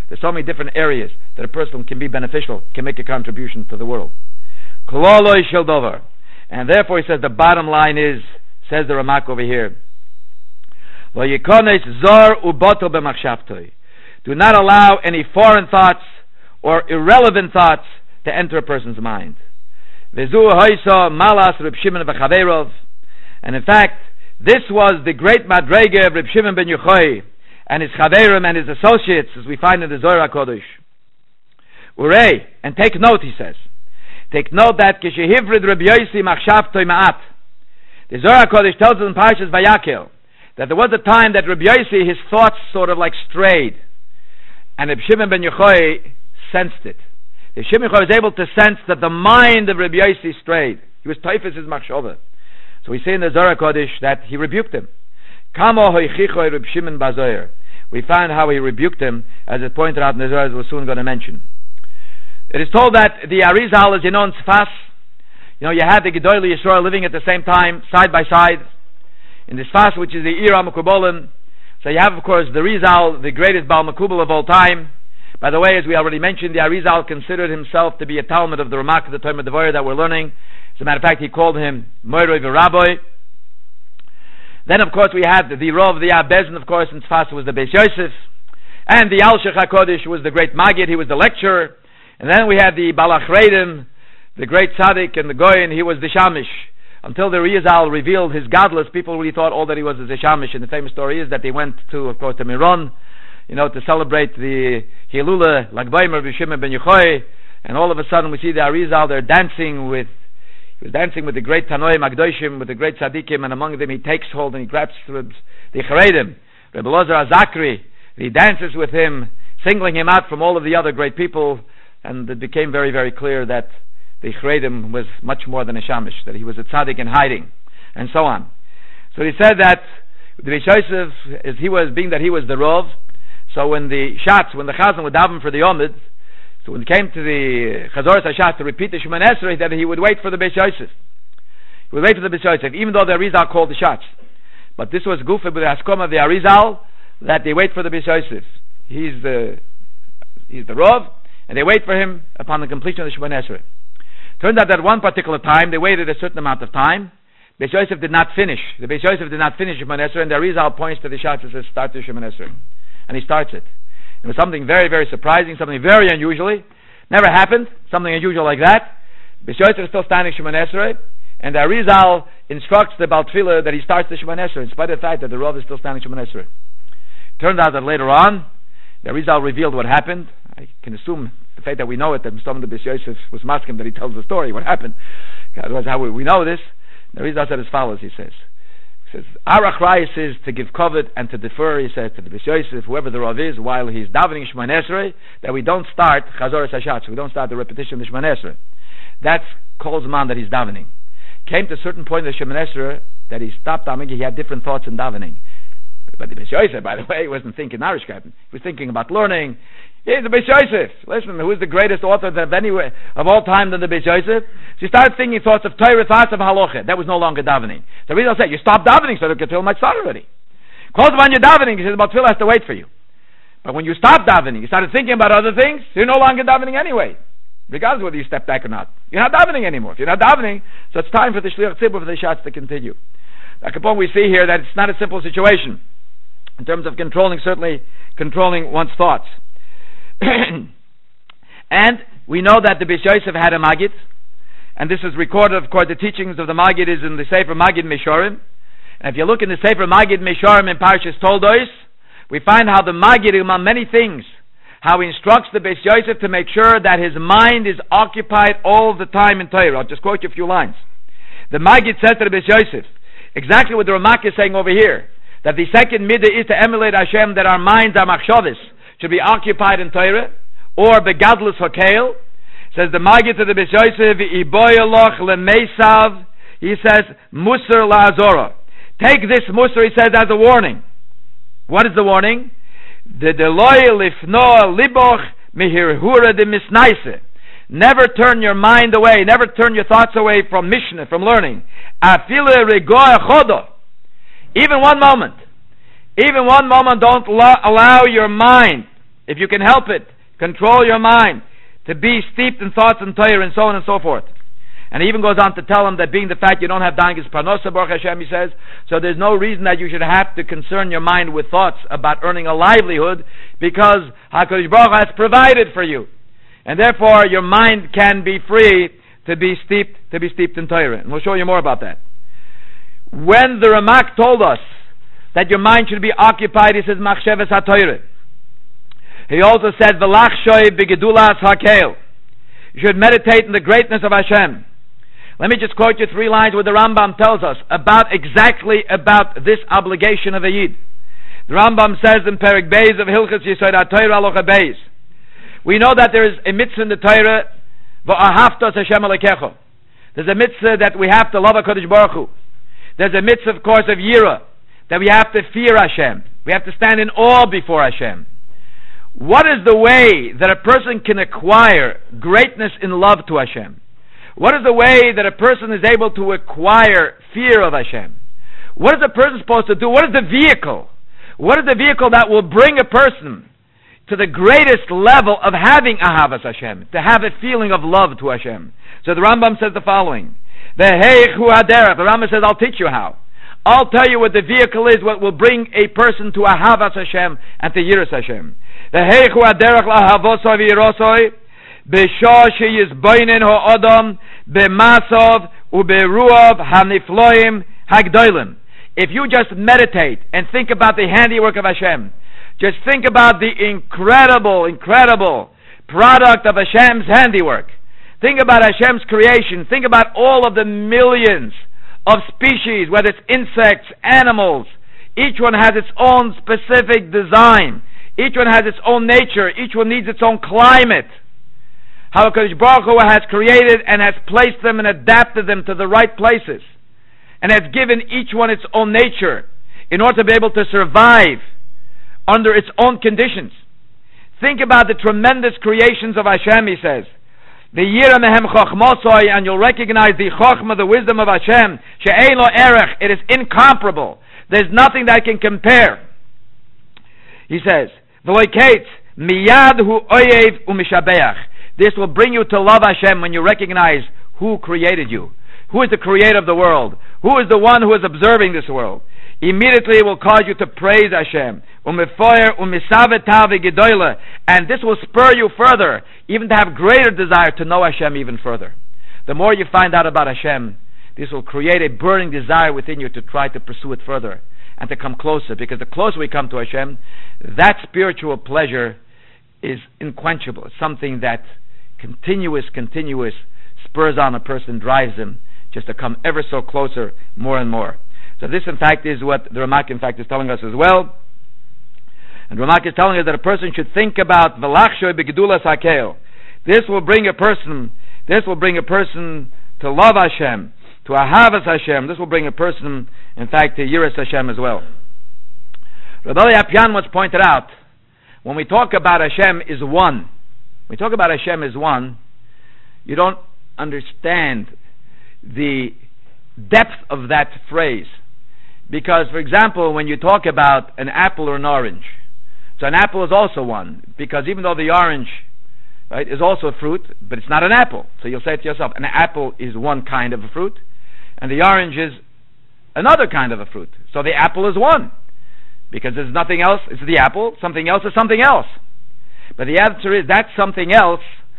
There's so many different areas that a person can be beneficial, can make a contribution to the world. Kololoi shel dover. And therefore he says the bottom line is, says the Ramak over here, Lo yikones zor ubotel b'machshavtoi. Do not allow any foreign thoughts or irrelevant thoughts to enter a person's mind. V'zu hoyso malas Reb Shimon v'chaverov. And in fact, this was the great madrega of Reb Shimon ben Yochai and his chaverim and his associates, as we find in the Zohar HaKodesh. Urei, and take note, he says. Take note that k'shehivrid Reb Yosi machshavtoi ma'at. The Zohar HaKodesh tells us in Parshas Vayakel that there was a time that Reb Yosi, his thoughts sort of like strayed, and Reb Shimon ben Yochai sensed it. Reb Shimon ben Yochai was able to sense that the mind of Reb Yosi strayed. He was teifes his machshava. So we say in the Zohar HaKodesh that he rebuked him. Kamo hoichichoi Reb Shimon bazoyer. We find how he rebuked him, as it pointed out in the Zohar, as we're soon going to mention. It is told that the Arizal, as you know, in Sfas, you had the Gedolei Yisrael living at the same time, side by side, in the Sfas, which is the Ir HaMekubolim. So you have, of course, the Rizal, the greatest Baal Mekubal of all time. By the way, as we already mentioned, the Arizal considered himself to be a Talmud of the Ramak, the Talmud Devorah that we're learning. As a matter of fact, he called him Moiroi v'Raboi. Then, of course, we had the Rov, the Abezin, of course, in Tzfas was the Beis Yosef. And the Alshech HaKodesh was the great Maggid, he was the lecturer. And then we had the Balach Reidim, the great Tzaddik, and the Goyen, he was the Shamish. Until the Rizal revealed his godless, people really thought all that he was a Shamish. And the famous story is that they went to, of course, to Miron, to celebrate the Hilula, Lag Baimer, Reb Shimon ben Yochai. And all of a sudden we see the Arizal, they're dancing with the great Tanoim Agdoshim, with the great Tzaddikim, and among them he takes hold and he grabs the Charedim, Rebbe Elazar Azakri, he dances with him, singling him out from all of the other great people, and it became very, very clear that the Charedim was much more than a Shamish, that he was a Tzaddik in hiding, and so on. So he said that the Beis Yosef, he was the Rov, so when the Chazan would daven for the Omid, so when it came to the Chazoras HaShatz to repeat the Shemoneh Esrei, that he would wait for the Beis Yosef. He would wait for the Beis Yosef, even though the Arizal called the Shatz. But this was Gufa with the Haskom of the Arizal, that they wait for the Beis Yosef. He's the Rov, and they wait for him upon the completion of the Shemoneh Esrei. Turned out that one particular time, they waited a certain amount of time. Beis Yosef did not finish. The Beis Yosef did not finish Shemoneh Esrei, and the Arizal points to the Shatz and says, start the Shemoneh Esrei. And he starts it. It was something very, very surprising, something very unusual. Never happened, something unusual like that. Beis Yosef is still standing Shemoneh Esrei, and the Arizal instructs the Baal Tefillah that he starts the Shemoneh Esrei, in spite of the fact that the Rav is still standing Shemoneh Esrei. Turned out that later on, the Arizal revealed what happened. I can assume the fact that we know it, that some of the Beis Yosef was masking that he tells the story, what happened. Otherwise, how we know this? The Arizal said as follows, he says, our achrayus is to give covet and to defer, he says, to the Beis Yosef, whoever the Rav is, while he's davening Shemoneh Esrei, that we don't start Chazoras HaShatz, we don't start the repetition of the Shemoneh Esrei. That's calls man that he's davening. Came to a certain point of the Shemoneh Esrei that he stopped davening, he had different thoughts in davening. But the Beis Yosef, by the way, he wasn't thinking Narishkeit, he was thinking about learning. He's the Beis Yosef. Listen, who is the greatest author of all time than the Beis Yosef? So he started thinking thoughts of Torah, thoughts of Halacha. That was no longer davening. So the Rizal said, you stop davening so the Tefillah might start already. Close upon your davening, he says, but Tefillah has to wait for you. But when you stop davening, you started thinking about other things, you're no longer davening anyway. Regardless of whether you step back or not. You're not davening anymore. If you're not davening, so it's time for the Shliach Tzibur, for the Shatz to continue. Now, Kapon, we see here that it's not a simple situation in terms of controlling one's thoughts. And we know that the Beis Yosef had a Maggid, and this is recorded, of course, the teachings of the Maggid is in the Sefer Maggid Meshorim. And if you look in the Sefer Maggid Meshorim in Parshas Toldos, we find how the Maggid, among many things, how he instructs the Beis Yosef to make sure that his mind is occupied all the time in Torah. I'll just quote you a few lines. The Maggid says to the Beis Yosef, exactly what the Ramak is saying over here, that the second midah is to emulate Hashem, that our minds, our machshavos, should be occupied in Torah, or begadlus hakel. Says the Maggid to the Beis Yosef, iboyeloch lemeisav, he says, musar la'azora. Take this musar, he says, as a warning. What is the warning? The deloy lifno liboch mihirhura de misnaise. Never turn your mind away, never turn your thoughts away from Mishnah, from learning. Afile regoa chodo. Even one moment, don't allow your mind if you can help it, control your mind to be steeped in thoughts and Torah and so on and so forth. And he even goes on to tell him that being the fact you don't have Dangas Parnosa, Baruch Hashem, he says, so there's no reason that you should have to concern your mind with thoughts about earning a livelihood, because HaKadosh Baruch Hu has provided for you. And therefore your mind can be free to be steeped in Torah. And we'll show you more about that. When the Ramak told us that your mind should be occupied, he says, Machsheves HaTorah. He also said, V'lachshoi b'gedulas hakel. You should meditate in the greatness of Hashem. Let me just quote you 3 lines where the Rambam tells us exactly about this obligation of a Yid. The Rambam says in Perek Beis of Hilchos Yesod HaTorah Halacha Beis, we know that there is a mitzvah in the Torah, V'ahavtos Hashem Elokecho. There's a mitzvah that we have to love HaKadosh Baruch Hu. There's a mitzvah, of course, of Yira, that we have to fear Hashem. We have to stand in awe before Hashem. What is the way that a person can acquire greatness in love to Hashem? What is the way that a person is able to acquire fear of Hashem? What is a person supposed to do? What is the vehicle? What is the vehicle that will bring a person to the greatest level of having Ahavas Hashem, to have a feeling of love to Hashem? So the Rambam says the following. The Rambam says, I'll teach you how. I'll tell you what the vehicle is, what will bring a person to Ahavas Hashem and to Yiras Hashem. The Heichu Aderech LaHavosoi V'Yirosoi B'Shah Sheyizboinen Ha'Odam B'Masov U'Beruav HaNifloim HaGdolim. If you just meditate and think about the handiwork of Hashem, just think about the incredible product of Hashem's handiwork. Think about Hashem's creation. Think about all of the millions of species, whether it's insects, animals. Each one has its own specific design. Each one has its own nature. Each one needs its own climate. How HaKadosh Baruch Hu has created and has placed them and adapted them to the right places, and has given each one its own nature in order to be able to survive under its own conditions. Think about the tremendous creations of Hashem, he says. The Yira Mehem Chochmosoi, and you'll recognize the Chochmah, the wisdom of Hashem. She'ein lo erech, it is incomparable. There's nothing that can compare. He says, V'loiketz miyad hu oyev u'mishabeach. This will bring you to love Hashem when you recognize who created you. Who is the creator of the world? Who is the one who is observing this world? Immediately it will cause you to praise Hashem. And this will spur you further, even to have greater desire to know Hashem even further. The more you find out about Hashem, this will create a burning desire within you to try to pursue it further and to come closer, because the closer we come to Hashem, that spiritual pleasure is unquenchable. It's something that continuous spurs on a person, drives him just to come ever so closer, more and more. So this in fact is what the Ramak in fact is telling us as well. And Ramak is telling us that a person should think about V'lachshoi b'gedulas hakel. This will bring a person to love Hashem, to Ahavas Hashem. This will bring a person, in fact, to Yiras Hashem as well. Rabbi Apyan once pointed out, when we talk about Hashem is one, you don't understand the depth of that phrase. Because, for example, when you talk about an apple or an orange, so an apple is also one, because even though the orange, right, is also a fruit, but it's not an apple. So you'll say to yourself, an apple is one kind of a fruit, and the orange is another kind of a fruit. So the apple is one, because there's nothing else. It's the apple. Something else is something else. But the answer is that something else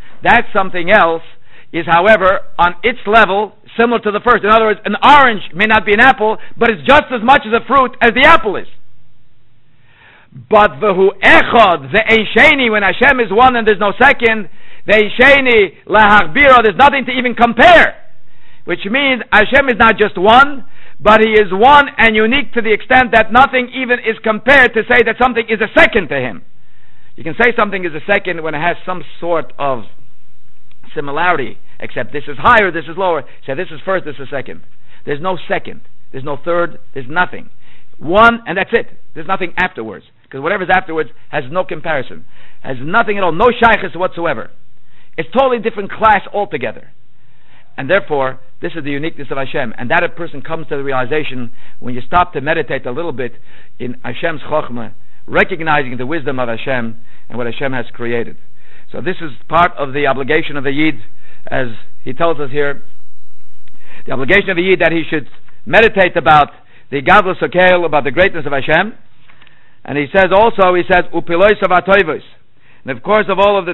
is, however, on its level, similar to the first. In other words, an orange may not be an apple, but it's just as much as a fruit as the apple is. But v'hu echad, ve'ein sheni, when Hashem is one and there's no second, ve'ein sheni laharbiro, there's nothing to even compare. Which means Hashem is not just one, but He is one and unique to the extent that nothing even is compared to say that something is a second to Him. You can say something is a second when it has some sort of similarity, except this is higher, this is lower. Say this is first, this is second. There's no second, there's no third, there's nothing. One, and that's it. There's nothing afterwards, because whatever's afterwards has no comparison, has nothing at all, no shaykhs whatsoever. It's totally different class altogether. And therefore, this is the uniqueness of Hashem, and that a person comes to the realization when you stop to meditate a little bit in Hashem's chokhmah, recognizing the wisdom of Hashem, and what Hashem has created. So this is part of the obligation of the Yid, as he tells us here. The obligation of the Yid that he should meditate about the Gadlus Hakel, about the greatness of Hashem. And he says Upilois of Atoivos. And of course of all of the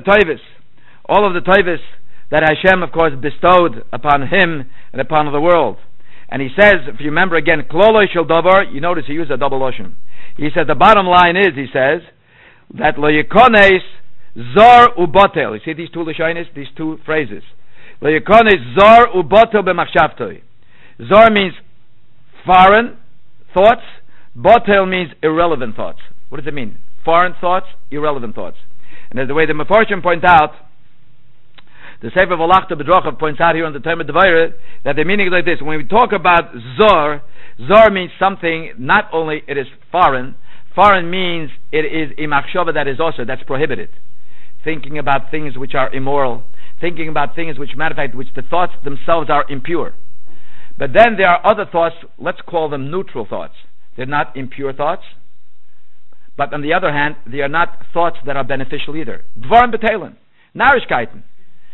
Toivos that Hashem of course bestowed upon him and upon the world. And he says, if you remember again, Kloloi Shel Davar, you notice he used a double lotion. He said the bottom line is, he says, that Lo Yikones Zor Ubotel. You see these two lashonis, these two phrases. Lo Yikones Zor Ubotel b'machshavtoi. Zor means foreign thoughts. Botel means irrelevant thoughts. What does it mean? Foreign thoughts, irrelevant thoughts. And as the way the Mefarshim point out, the Sefer Volachta B'Drochav points out here on the Talmud Devarim that the meaning is like this. When we talk about Zor, Zor means something, not only it is foreign means it is a machshava that is also, that's prohibited. Thinking about things which are immoral, thinking about things which, matter of fact, which the thoughts themselves are impure. But then there are other thoughts, let's call them neutral thoughts. They're not impure thoughts, but on the other hand, they are not thoughts that are beneficial either. Dvarim b'teilen, narishkeiten,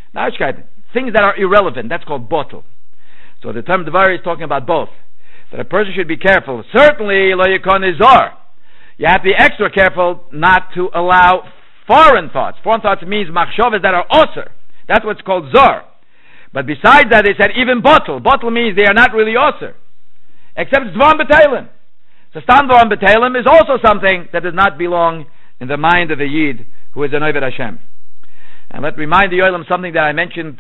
things that are irrelevant, that's called bottle. So the term Devar is talking about both. That a person should be careful. Certainly, lo yikon izor. You have to be extra careful not to allow foreign thoughts. Foreign thoughts means machshavas that are osir. That's what's called zor. But besides that, they said even bottle. Bottle means they are not really osir, except it's dvarim b'teilen. So stam dvarim b'teilen is also something that does not belong in the mind of a yid who is an Oved Hashem. And let me remind the Yolam something that I mentioned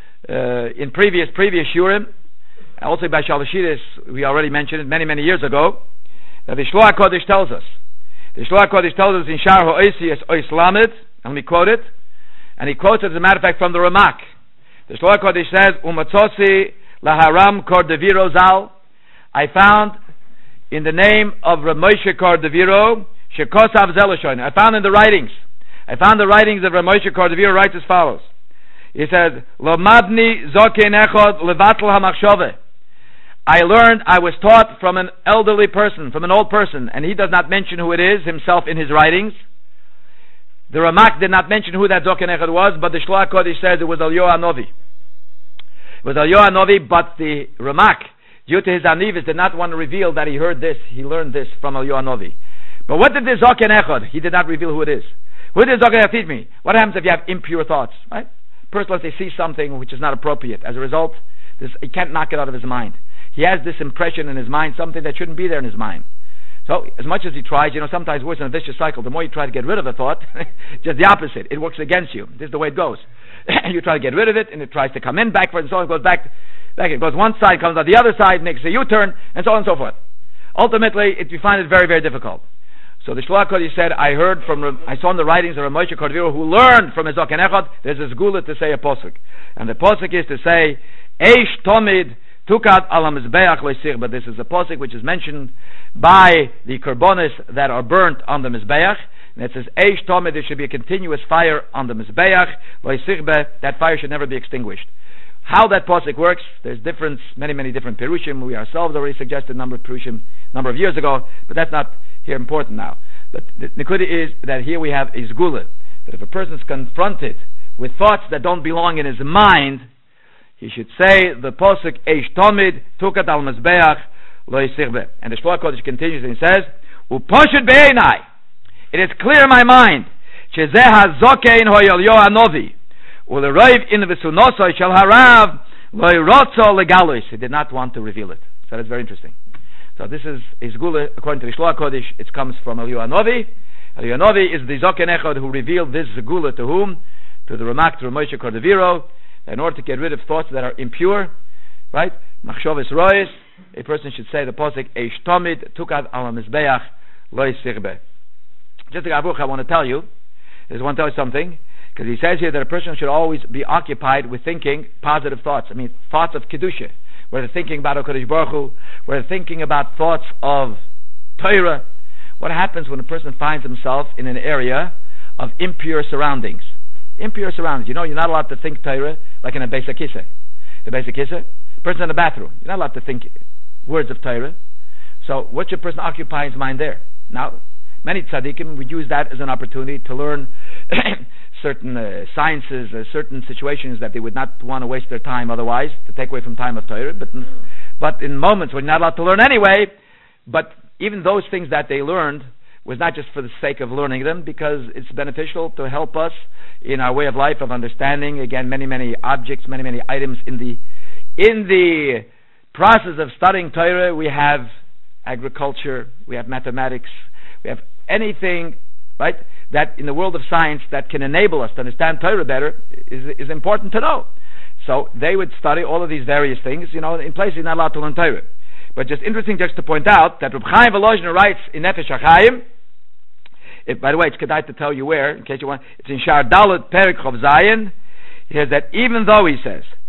in previous shurim. Also by Shalashidis, we already mentioned it many years ago, that the Shloah HaKodesh tells us. The Shloah HaKodesh tells us in Shar Ha'oisi es Ois Lamed, and we quote it, and he quotes it as a matter of fact from the Ramak. The Shloah HaKodesh says, Umatzosi laharam Kordeviro Zal, I found in the name of Rav Moshe Kordeviro, Shekosav Zeloshoin, I found the writings of Rav Moshe Kordeviro writes as follows. He says, Lomadni Zokein Echod Levatl HaMachshove. I was taught from an elderly person, from an old person, and he does not mention who it is himself in his writings. The Ramak did not mention who that Zokein Echod was, but the Shloah HaKodesh says it was Eliyahu Hanavi. It was Eliyahu Hanavi, but the Ramak, due to his anivis, did not want to reveal that he learned this from Eliyahu Hanavi. But what did the Zokein Echod? He did not reveal who it is. Who did Zokein Echod teach me? What happens if you have impure thoughts, right? Person, let's say, sees something which is not appropriate. As a result, he can't knock it out of his mind. He has this impression in his mind, something that shouldn't be there in his mind. So, as much as he tries, sometimes works in a vicious cycle. The more you try to get rid of a thought, just the opposite. It works against you. This is the way it goes. You try to get rid of it, and it tries to come in, back, and so on. It goes back. It goes one side, comes out the other side, makes a U-turn, and so on and so forth. Ultimately, you find it very, very difficult. So the Shloah HaKodesh said, I saw in the writings of Rav Moshe Kordeviro who learned from his Zokein Echod, there's a zgula to say a posuk. And the posuk is to say, Eish Tomid Tukat al HaMizbeach Loisich. But this is a posuk which is mentioned by the korbanos that are burnt on the Mizbeach. And it says, Eish Tomid, there should be a continuous fire on the Mizbeach Loisich. That fire should never be extinguished. How that posuk works, there's many different perushim. We ourselves already suggested a number of perushim a number of years ago, but that's not here important now. But the nekuda is that here we have a zgula, that if a person is confronted with thoughts that don't belong in his mind, he should say the posuk Eish Tomid Tukat al Mizbeach Lo Yisichbe. And the Shloah HaKodesh continues and he says, Uposhit be'enai, it is clear in my mind, Shezeh hazokein ho Eliyahu Hanavi, u'leroiv in v'sunosoi shel harav lo yirotzo legalois. He did not want to reveal it. So that's very interesting. So this is a zgula, according to the Shloah HaKodesh, it comes from Eliyahu Hanavi. Eliyahu Hanavi is the Zokein Echod who revealed this zgula to whom? To the Ramak, to Rav Moshe Kordeviro, in order to get rid of thoughts that are impure, right? Machshavos rois, a person should say the posuk Eish Tomid Tukat al HaMizbeach Lo Yisichbe. Just a gavuch I want to tell you something, because he says here that a person should always be occupied with thinking positive thoughts. I mean, thoughts of Kedusha, whether thinking about HaKadosh Baruch Hu, whether thinking about thoughts of Torah. What happens when a person finds himself in an area of impure surroundings? Impure surroundings. You're not allowed to think Torah like in a Beis HaKisei. The Beis HaKisei, person in the bathroom, you're not allowed to think words of Torah. So what should a person occupy his mind there? Now, Many tzaddikim would use that as an opportunity to learn certain sciences, certain situations that they would not want to waste their time otherwise, to take away from time of Torah. But in moments when you're not allowed to learn anyway, but even those things that they learned was not just for the sake of learning them, because it's beneficial to help us in our way of life, of understanding, again, many objects, many items. In the process of studying Torah, we have agriculture, we have mathematics, we have anything, right, that in the world of science that can enable us to understand Torah better is important to know. So they would study all of these various things, in places you're not allowed to learn Torah. But just interesting just to point out that Reb Chaim Volozhin writes in Nefesh HaChaim, by the way, it's kedai to tell you where, in case you want, it's in Shar Dalet Perek Chov Zayin. He says that even though he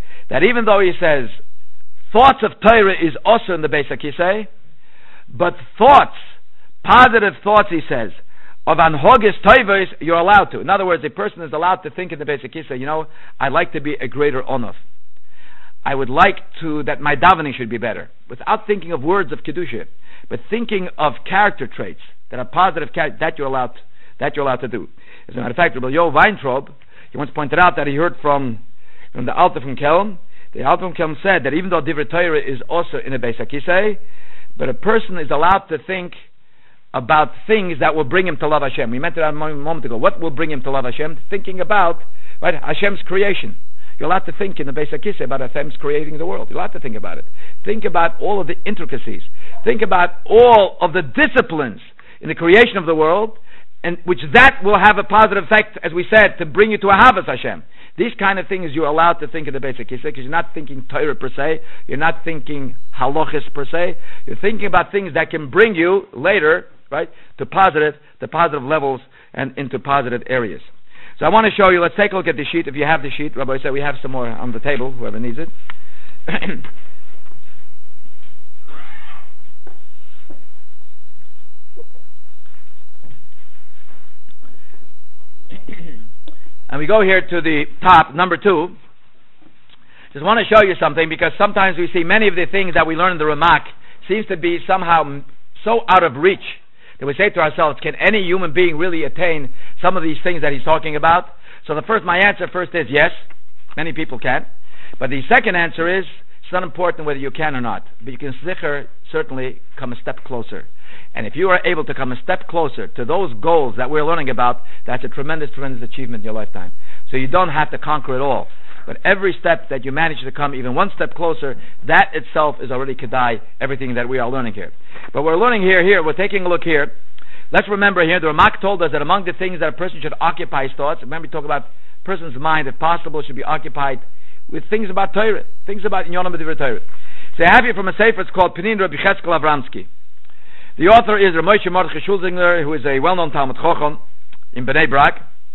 says thoughts of Torah is also in the Beis HaKisei, but thoughts, positive thoughts, he says, of anhogis toivos, you're allowed to. In other words, a person is allowed to think in the Beis HaKisei, I'd like to be a greater onof. I would like to, that my davening should be better, without thinking of words of Kedusha, but thinking of character traits that are positive, that you're allowed to do. As a matter of fact, Rabbi Yoel Weintraub, he once pointed out that he heard from the Alter from Kelm. The Alter from Kelm said that even though Divrei Torah is also in a Beis HaKisei, but a person is allowed to think about things that will bring him to love Hashem. We mentioned that a moment ago. What will bring him to love Hashem? Thinking about Hashem's creation. You're allowed to think in the Beis HaKisei about Hashem's creating the world. You're allowed to think about it. Think about all of the intricacies. Think about all of the disciplines in the creation of the world, and which that will have a positive effect, as we said, to bring you to Ahavas Hashem. These kind of things you're allowed to think in the Beis HaKisei, because you're not thinking Torah per se, you're not thinking halachis per se, you're thinking about things that can bring you later, right, to positive levels and into positive areas. So I want to show you, let's take a look at the sheet. If you have the sheet, Rabbi said we have some more on the table, whoever needs it. And we go here to the top, number 2. Just want to show you something, because sometimes we see many of the things that we learn in the Ramak seems to be somehow so out of reach that we say to ourselves, can any human being really attain some of these things that he's talking about? So my answer first is yes, many people can. But the second answer is, it's not important whether you can or not, but you can certainly come a step closer. And if you are able to come a step closer to those goals that we're learning about, that's a tremendous achievement in your lifetime. So you don't have to conquer it all. But every step that you manage to come even one step closer, that itself is already kedai, everything that we are learning here. But we're learning here, we're taking a look here. Let's remember here, the Ramak told us that among the things that a person should occupy his thoughts, remember we talk about a person's mind, if possible, should be occupied with things about Torah, things about Inyonim B'Divrei Torah. So I have here from a sefer, it's called Penin Rabbi Cheskel Avramsky. The author is Rav Moshe Mordechai Schulzinger, who is a well-known Talmud Chacham in Bnei Brak.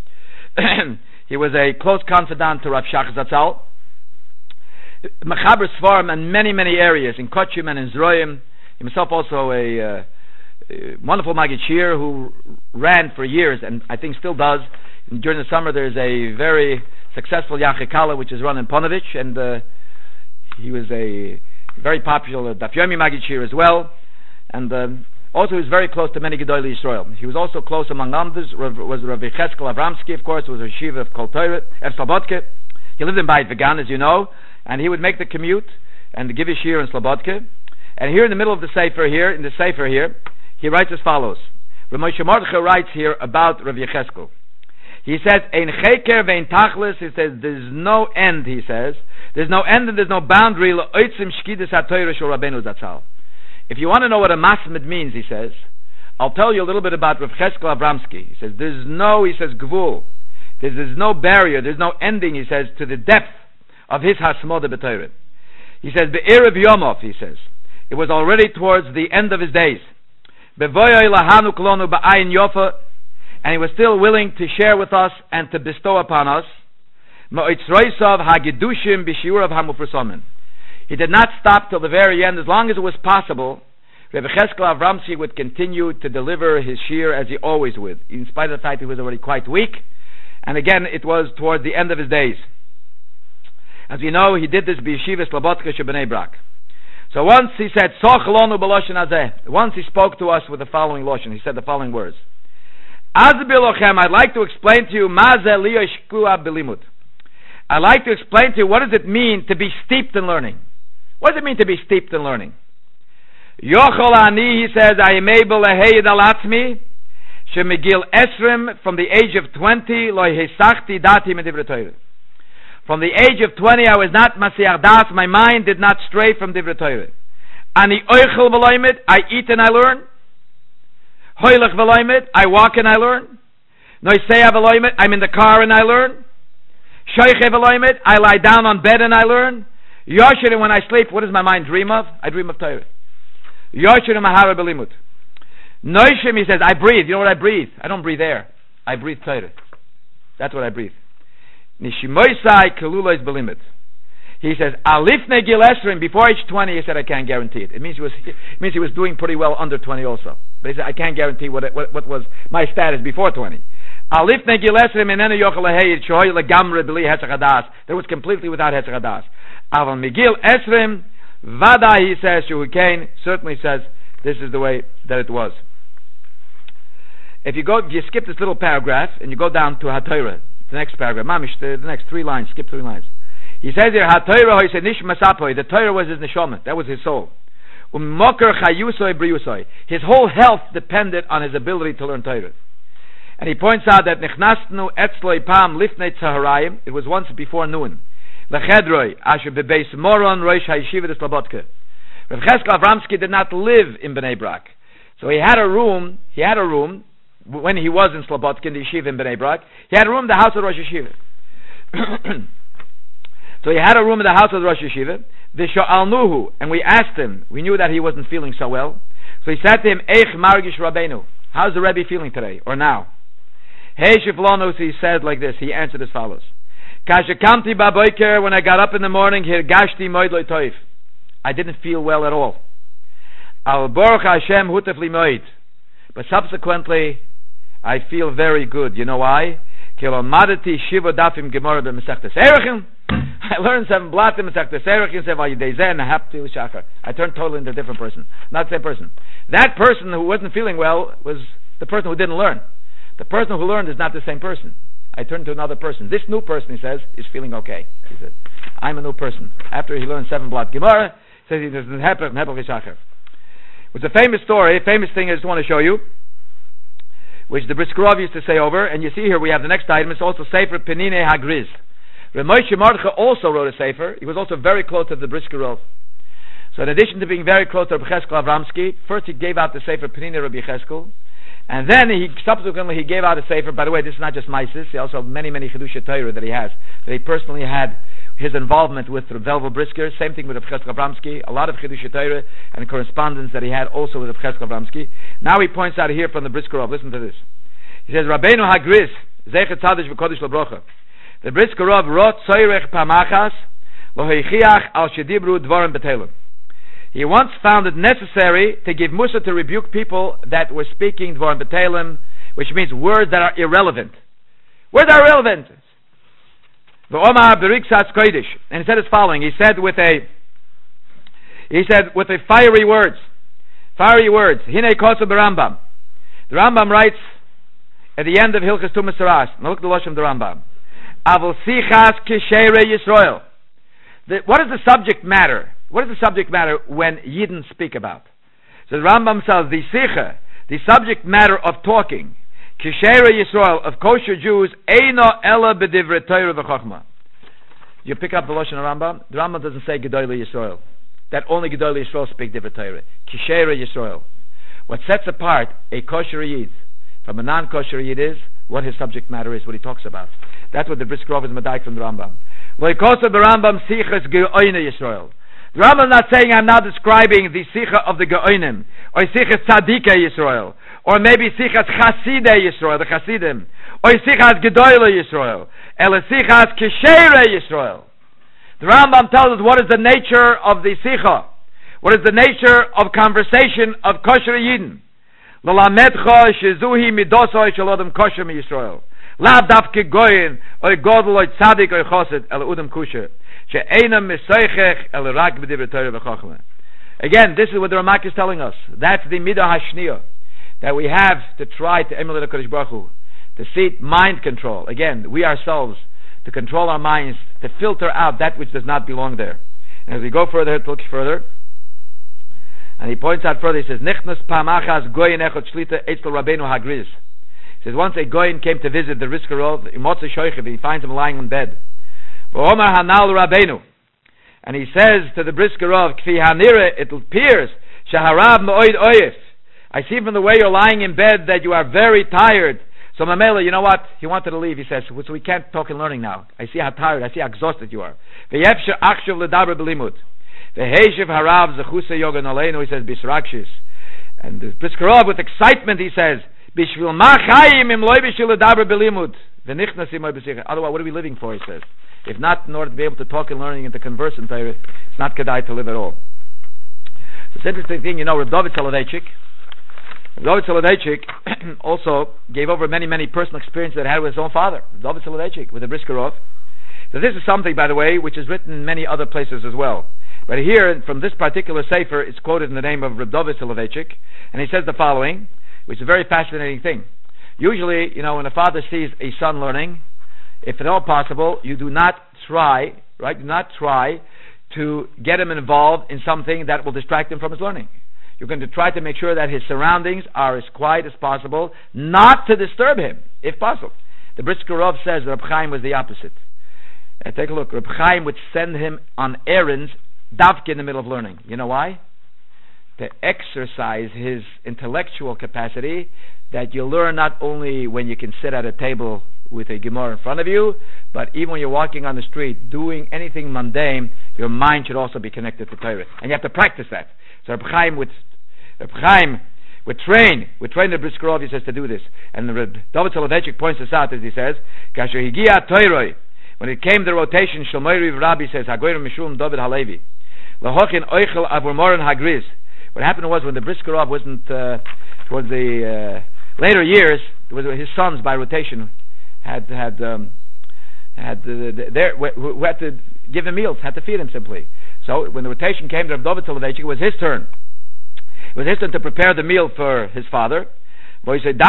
He was a close confidant to Rav Shach Zatzal. Mechaber Sfarim in many areas, in Kochim and in Zroim. Himself also a wonderful Maggid Shir who ran for years, and I think still does. During the summer there's a very successful Yachikala which is run in Ponovich, and he was a very popular Daf Yomi Maggid Shir as well. And also he was very close to many Gedolei Yisrael. He was also close, among others, was Rabbi Cheskel Avramsky, of course, was a yeshiva of Kol Torah, Slobodka. He lived in Bayit Vegan, as you know, and he would make the commute and give his shir in Slobodka. And here in the middle of the sefer here, he writes as follows. Rav Moshe Mordechai writes here about Rabbi Cheskel. He says, Ein cheker ve'ein tachlis, he says, there's no end, he says. There's no end and there's no boundary, le'oitzim shkidus ha'Torah shel Rabbeinu Zatzal. If you want to know what a masmid means, he says, I'll tell you a little bit about Rav Cheskel Avramsky. He says, there's no gvul. There's no barrier, there's no ending, he says, to the depth of his hasmoda b'Torah. He says, be'erev yomov, he says, it was already towards the end of his days. Bevoyoi lahanu klonu ba'ayin yofa, and he was still willing to share with us and to bestow upon us. Mo'itzroisav hagedushim b'shiurav hamufresomen. He did not stop till the very end. As long as it was possible, Rabbi Cheskel Avramsky would continue to deliver his shir as he always would, in spite of the fact he was already quite weak. And again, it was toward the end of his days. As we know, he did this b'yeshiva Slobodka Shebnei Brak. So once he said, once he spoke to us with the following lashon. He said the following words. I'd like to explain to you, I'd like to explain to you what does it mean to be steeped in learning. What does it mean to be steeped in learning? Yochol ani, he says, I am able to heyed al atzmi, shemegil esrim, from the age of 20, lo hesachti dati medivre Torah. From the age of 20, I was not masiach das, my mind did not stray from divre Torah. Ani oichel v'loimit, I eat and I learn. Hoylech v'loimit, I walk and I learn. Noiseya v'loimit, I'm in the car and I learn. Shoiche v'loimit, I lie down on bed and I learn. Yoshirim, when I sleep, what does my mind dream of? I dream of Torah. Yoshirim ahara belimut. Noishim, he says, I breathe. You know what I breathe? I don't breathe air. I breathe Torah. That's what I breathe. Nishimoisai kelulois belimut. He says, alifne gil esrim, before age 20, he said, I can't guarantee it. It means he was doing pretty well under 20 also. But he said, I can't guarantee what was my status before 20. Alifne gil esrim inenu yochel laheyid shoy legamre beli hesach hadas. That was completely without hesach hadas. Aval Migil Esrim Vada, he says, Shuhukain certainly says this is the way that it was. If you skip this little paragraph and you go down to HaTorah, the next paragraph, Mamish, the next 3 lines, skip 3 lines. He says here, HaTorah, he said, Nish Masapoi, the Torah was his neshama, that was his soul. Moker Chayusoi Briusoi, his whole health depended on his ability to learn Torah. And he points out that Nechnastnu Etzloi Pam Lifnei Tzaharayim, it was once before noon. Lechedroi, Asher Bebeis Moron Rosh HaYeshiva de Slobodka. Rav Cheskel Avramsky did not live in Bnei Brak. So he had a room, when he was in Slobodka, in the yeshiva in Bnei Brak, he had a room in the house of Rosh Yeshiva. So he had a room in the house of the Rosh Yeshiva, V'sha'alnuhu, and we asked him, we knew that he wasn't feeling so well, so he said to him, Eich Margish Rabbeinu, how's the Rebbe feeling today, or now? Hey Shiflonos, he said like this, he answered as follows, Kashekamti Baboiker, when I got up in the morning, Hirgashti Moed Lo Toif, I didn't feel well at all. Al Baruch Hashem Hutef Li Moed, but subsequently, I feel very good. You know why? Kilomadati Shiva Dafim Gemara B'Mesechtes Erechim. I learned 7 blatim Mesechtes Erechim. I turned totally into a different person, not the same person. That person who wasn't feeling well was the person who didn't learn. The person who learned is not the same person. I turned to another person. This new person, he says, is feeling okay. He said, I'm a new person. After he learned 7 blat Gemara, he says he doesn't have It was a famous story, a famous thing I just want to show you, which the Brisker Rov used to say over, and you see here we have the next item. It's also Sefer Penine Hagriz. Rav Moshe Mordechai also wrote a Sefer. He was also very close to the Brisker Rov. So in addition to being very close to Rabbi Cheskel Avramsky, first he gave out the Sefer Penine Rabbi Cheskel, and then he subsequently gave out a Sefer. By the way, this is not just Mises. He also many Chidusha Torah that he has, that he personally had his involvement with Rav Velvel Brisker. Same thing with Rav Cheskel Avramsky. A lot of Chidusha Torah and correspondence that he had also with Rav Cheskel Avramsky. Now he points out here from the Brisker Rov. Listen to this. He says, Rabbeinu Hagris, Zeichet Tzadish V'Kodesh L'Brocha. The Brisker Rov wrote Tzoyrech Pamachas Lo Heichiach Al Shedibru Dvorim B'Telem. He once found it necessary to give Musa to rebuke people that were speaking Dvorim B'Telem, which means words that are irrelevant. Words are irrelevant. V'Omar B'Riksas Kodesh. And he said as following. He said with a fiery words. Hine Kosa B'Rambam. The Rambam writes at the end of Hilchas Tumas Saras. Now look at the Lashon of the Rambam. Avol Sichas Kishere Yisrael. What is the subject matter? What does the subject matter when Yidden speak about? So the Rambam says the Sicha, the subject matter of talking, Kishere Yisrael, of kosher Jews, Eino Ela B'Divrei Torah V'Chochma. You pick up the Lashon of Rambam. The Rambam doesn't say Gedolei Yisrael, that only Gedolei Yisrael speak Divrei Torah. Kishere Yisrael. What sets apart a kosher Yid from a non-kosher Yid is what his subject matter is, what he talks about. That's what the Brisker Rov is Madaik from the Rambam. Loikosa the Rambam Sichas Ge'oine Yisrael. The Rambam is not saying I'm now describing the Sicha of the Ge'oinim, or Sichas Tzadike Yisrael, or maybe Sichas Chaside Yisrael, the Chasidim, or Sichas Gedoyle Yisrael, Ele Sichas Kishere Yisrael. The Rambam tells us what is the nature of the Sicha, what is the nature of conversation of kosher Yidden. L'lamedcha shezuhi midosoi shalodem kosher mi Yisrael. Lav davke goyin, oy godel, oy tzadik, oy chosid, el udem kusher. She'enam misoichech, el rak b'divrei Torah v'chochmah. Again, this is what the Ramak is telling us. That's the Midah Hashniya, that we have to try to emulate HaKadosh Baruch Hu, to seek mind control. Again, we ourselves, to control our minds, to filter out that which does not belong there. And as we go further, to look further, and he points out further, he says, Nichnas Pamachas Goyin Echot Shlita Eitzel Rabbeinu Hagriz. He says, once a Goyin came to visit the Riskarov, Imotze Shoichev, he finds him lying in bed. V'omar Hanal Rabbeinu. And he says to the Briskerov, Kfi Hanire, it appears, Shaharav Me'oid Oyef. I see from the way you're lying in bed that you are very tired. So Mamela, you know what? He wanted to leave. He says, so we can't talk and learning now. I see how tired, I see how exhausted you are. V'yefshe Akshav L'daber B'limud. V'heishiv Harav Zechuse Yogan Aleinu, he says, Bisrakshis. And the Briskerov, with excitement, he says, Bishvil Ma Chayim Im Loi Bishvil L'daber B'limud. V'nichnasim Oy B'sicha. Otherwise, what are we living for, he says. If not in order to be able to talk and learning and to converse in Torah, it's not kedai to live at all. So it's an interesting thing, Reb David Soloveitchik also gave over many, many personal experiences that he had with his own father, David Soloveitchik, with the Briskerov. So this is something, by the way, which is written in many other places as well. But here, from this particular sefer, it's quoted in the name of Reb David Soloveitchik, and he says the following, which is a very fascinating thing. Usually, when a father sees a son learning, if at all possible, you do not try, right? Do not try to get him involved in something that will distract him from his learning. You're going to try to make sure that his surroundings are as quiet as possible, not to disturb him, if possible. The Briskerov says Reb Chaim was the opposite. Take a look. Reb Chaim would send him on errands, davke in the middle of learning. You know why? To exercise his intellectual capacity, that you learn not only when you can sit at a table with a Gemara in front of you, but even when you're walking on the street, doing anything mundane, your mind should also be connected to Torah. And you have to practice that. So Reb Chaim would train the Briskerov, he says, to do this. And David Soloveitchik points this out as he says, Kasher Higia Torah, when it came to the rotation, Shlomoy Rabbi says, Hagoyim Mishum David Halevi, Lahochin Oichel Avur Moran Hagriz. What happened was when the Briskerov wasn't, towards the later years, it was his sons by rotation who had to give him meals, had to feed him simply. So when the rotation came to David Soloveitchik, it was his turn. It was his turn to prepare the meal for his father. It was an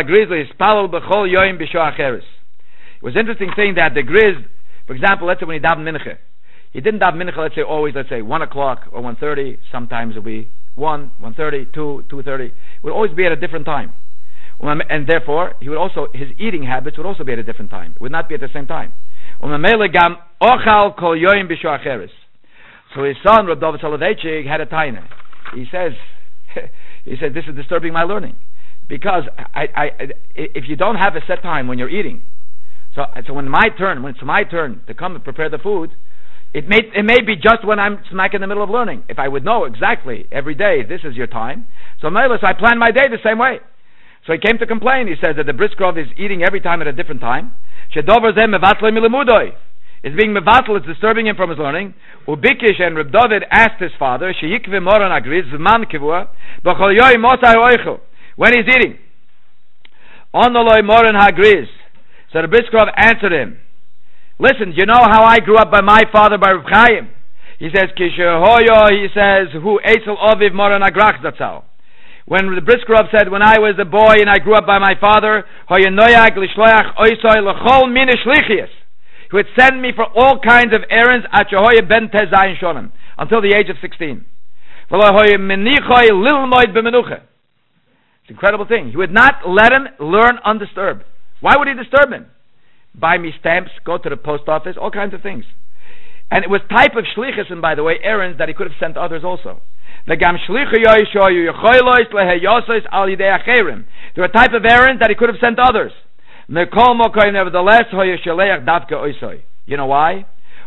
interesting thing that the Griz, for example, let's say when he davened Mincha, he didn't daven Mincha, let's say 1 o'clock or 1:30. Sometimes it'll be 1, 1:30, 2, 2:30. It would always be at a different time. And therefore, his eating habits would also be at a different time. It would not be at the same time. So his son, Reb David Soloveitchik, had a taina. He said, this is disturbing my learning. Because if you don't have a set time when you're eating, so when it's my turn to come and prepare the food, it may be just when I'm smack in the middle of learning. If I would know exactly every day, this is your time. So I plan my day the same way. So he came to complain. He says that the Briskerov is eating every time at a different time. It's being mevatel, it's disturbing him from his learning. Ubikish, and Reb David asked his father, when he's eating, so the Briskerov answered him, listen, you know how I grew up by my father, by Reb Chaim? He says, he says, who Eisel Oviv Moran Agrach Zatzal. When the Briskerov said, when I was a boy and I grew up by my father, he would send me for all kinds of errands until the age of 16. It's an incredible thing. He would not let him learn undisturbed. Why would he disturb him? Buy me stamps, go to the post office, all kinds of things. And it was type of shlichus, and by the way, errands that he could have sent to others also. There were a type of errands that he could have sent to others. Nevertheless, you know why?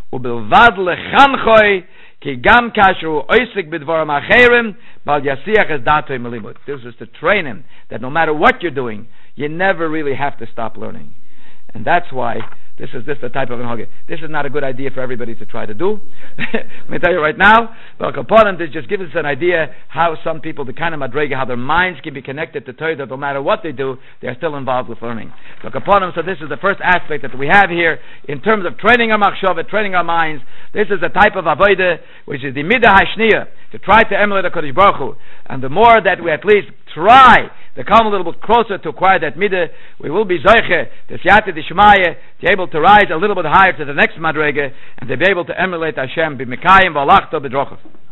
This is to train him that no matter what you're doing, you never really have to stop learning. And that's why this is the type of an. This is not a good idea for everybody to try to do. Let me tell you right now, but this just gives us an idea how some people, the kind of madrega, how their minds can be connected to Torah, that no matter what they do, they are still involved with learning. So this is the first aspect that we have here in terms of training our machshava, training our minds. This is a type of avodah, which is the midah hashniya, to try to emulate HaKadosh Baruch Hu. And the more that we at least try to come a little bit closer to acquire that midah, we will be Zoiche, the Siyata Dishmaya, to be able to rise a little bit higher to the next Madrege, and to be able to emulate Hashem, B'Mekayim V'Alachta B'Drochav.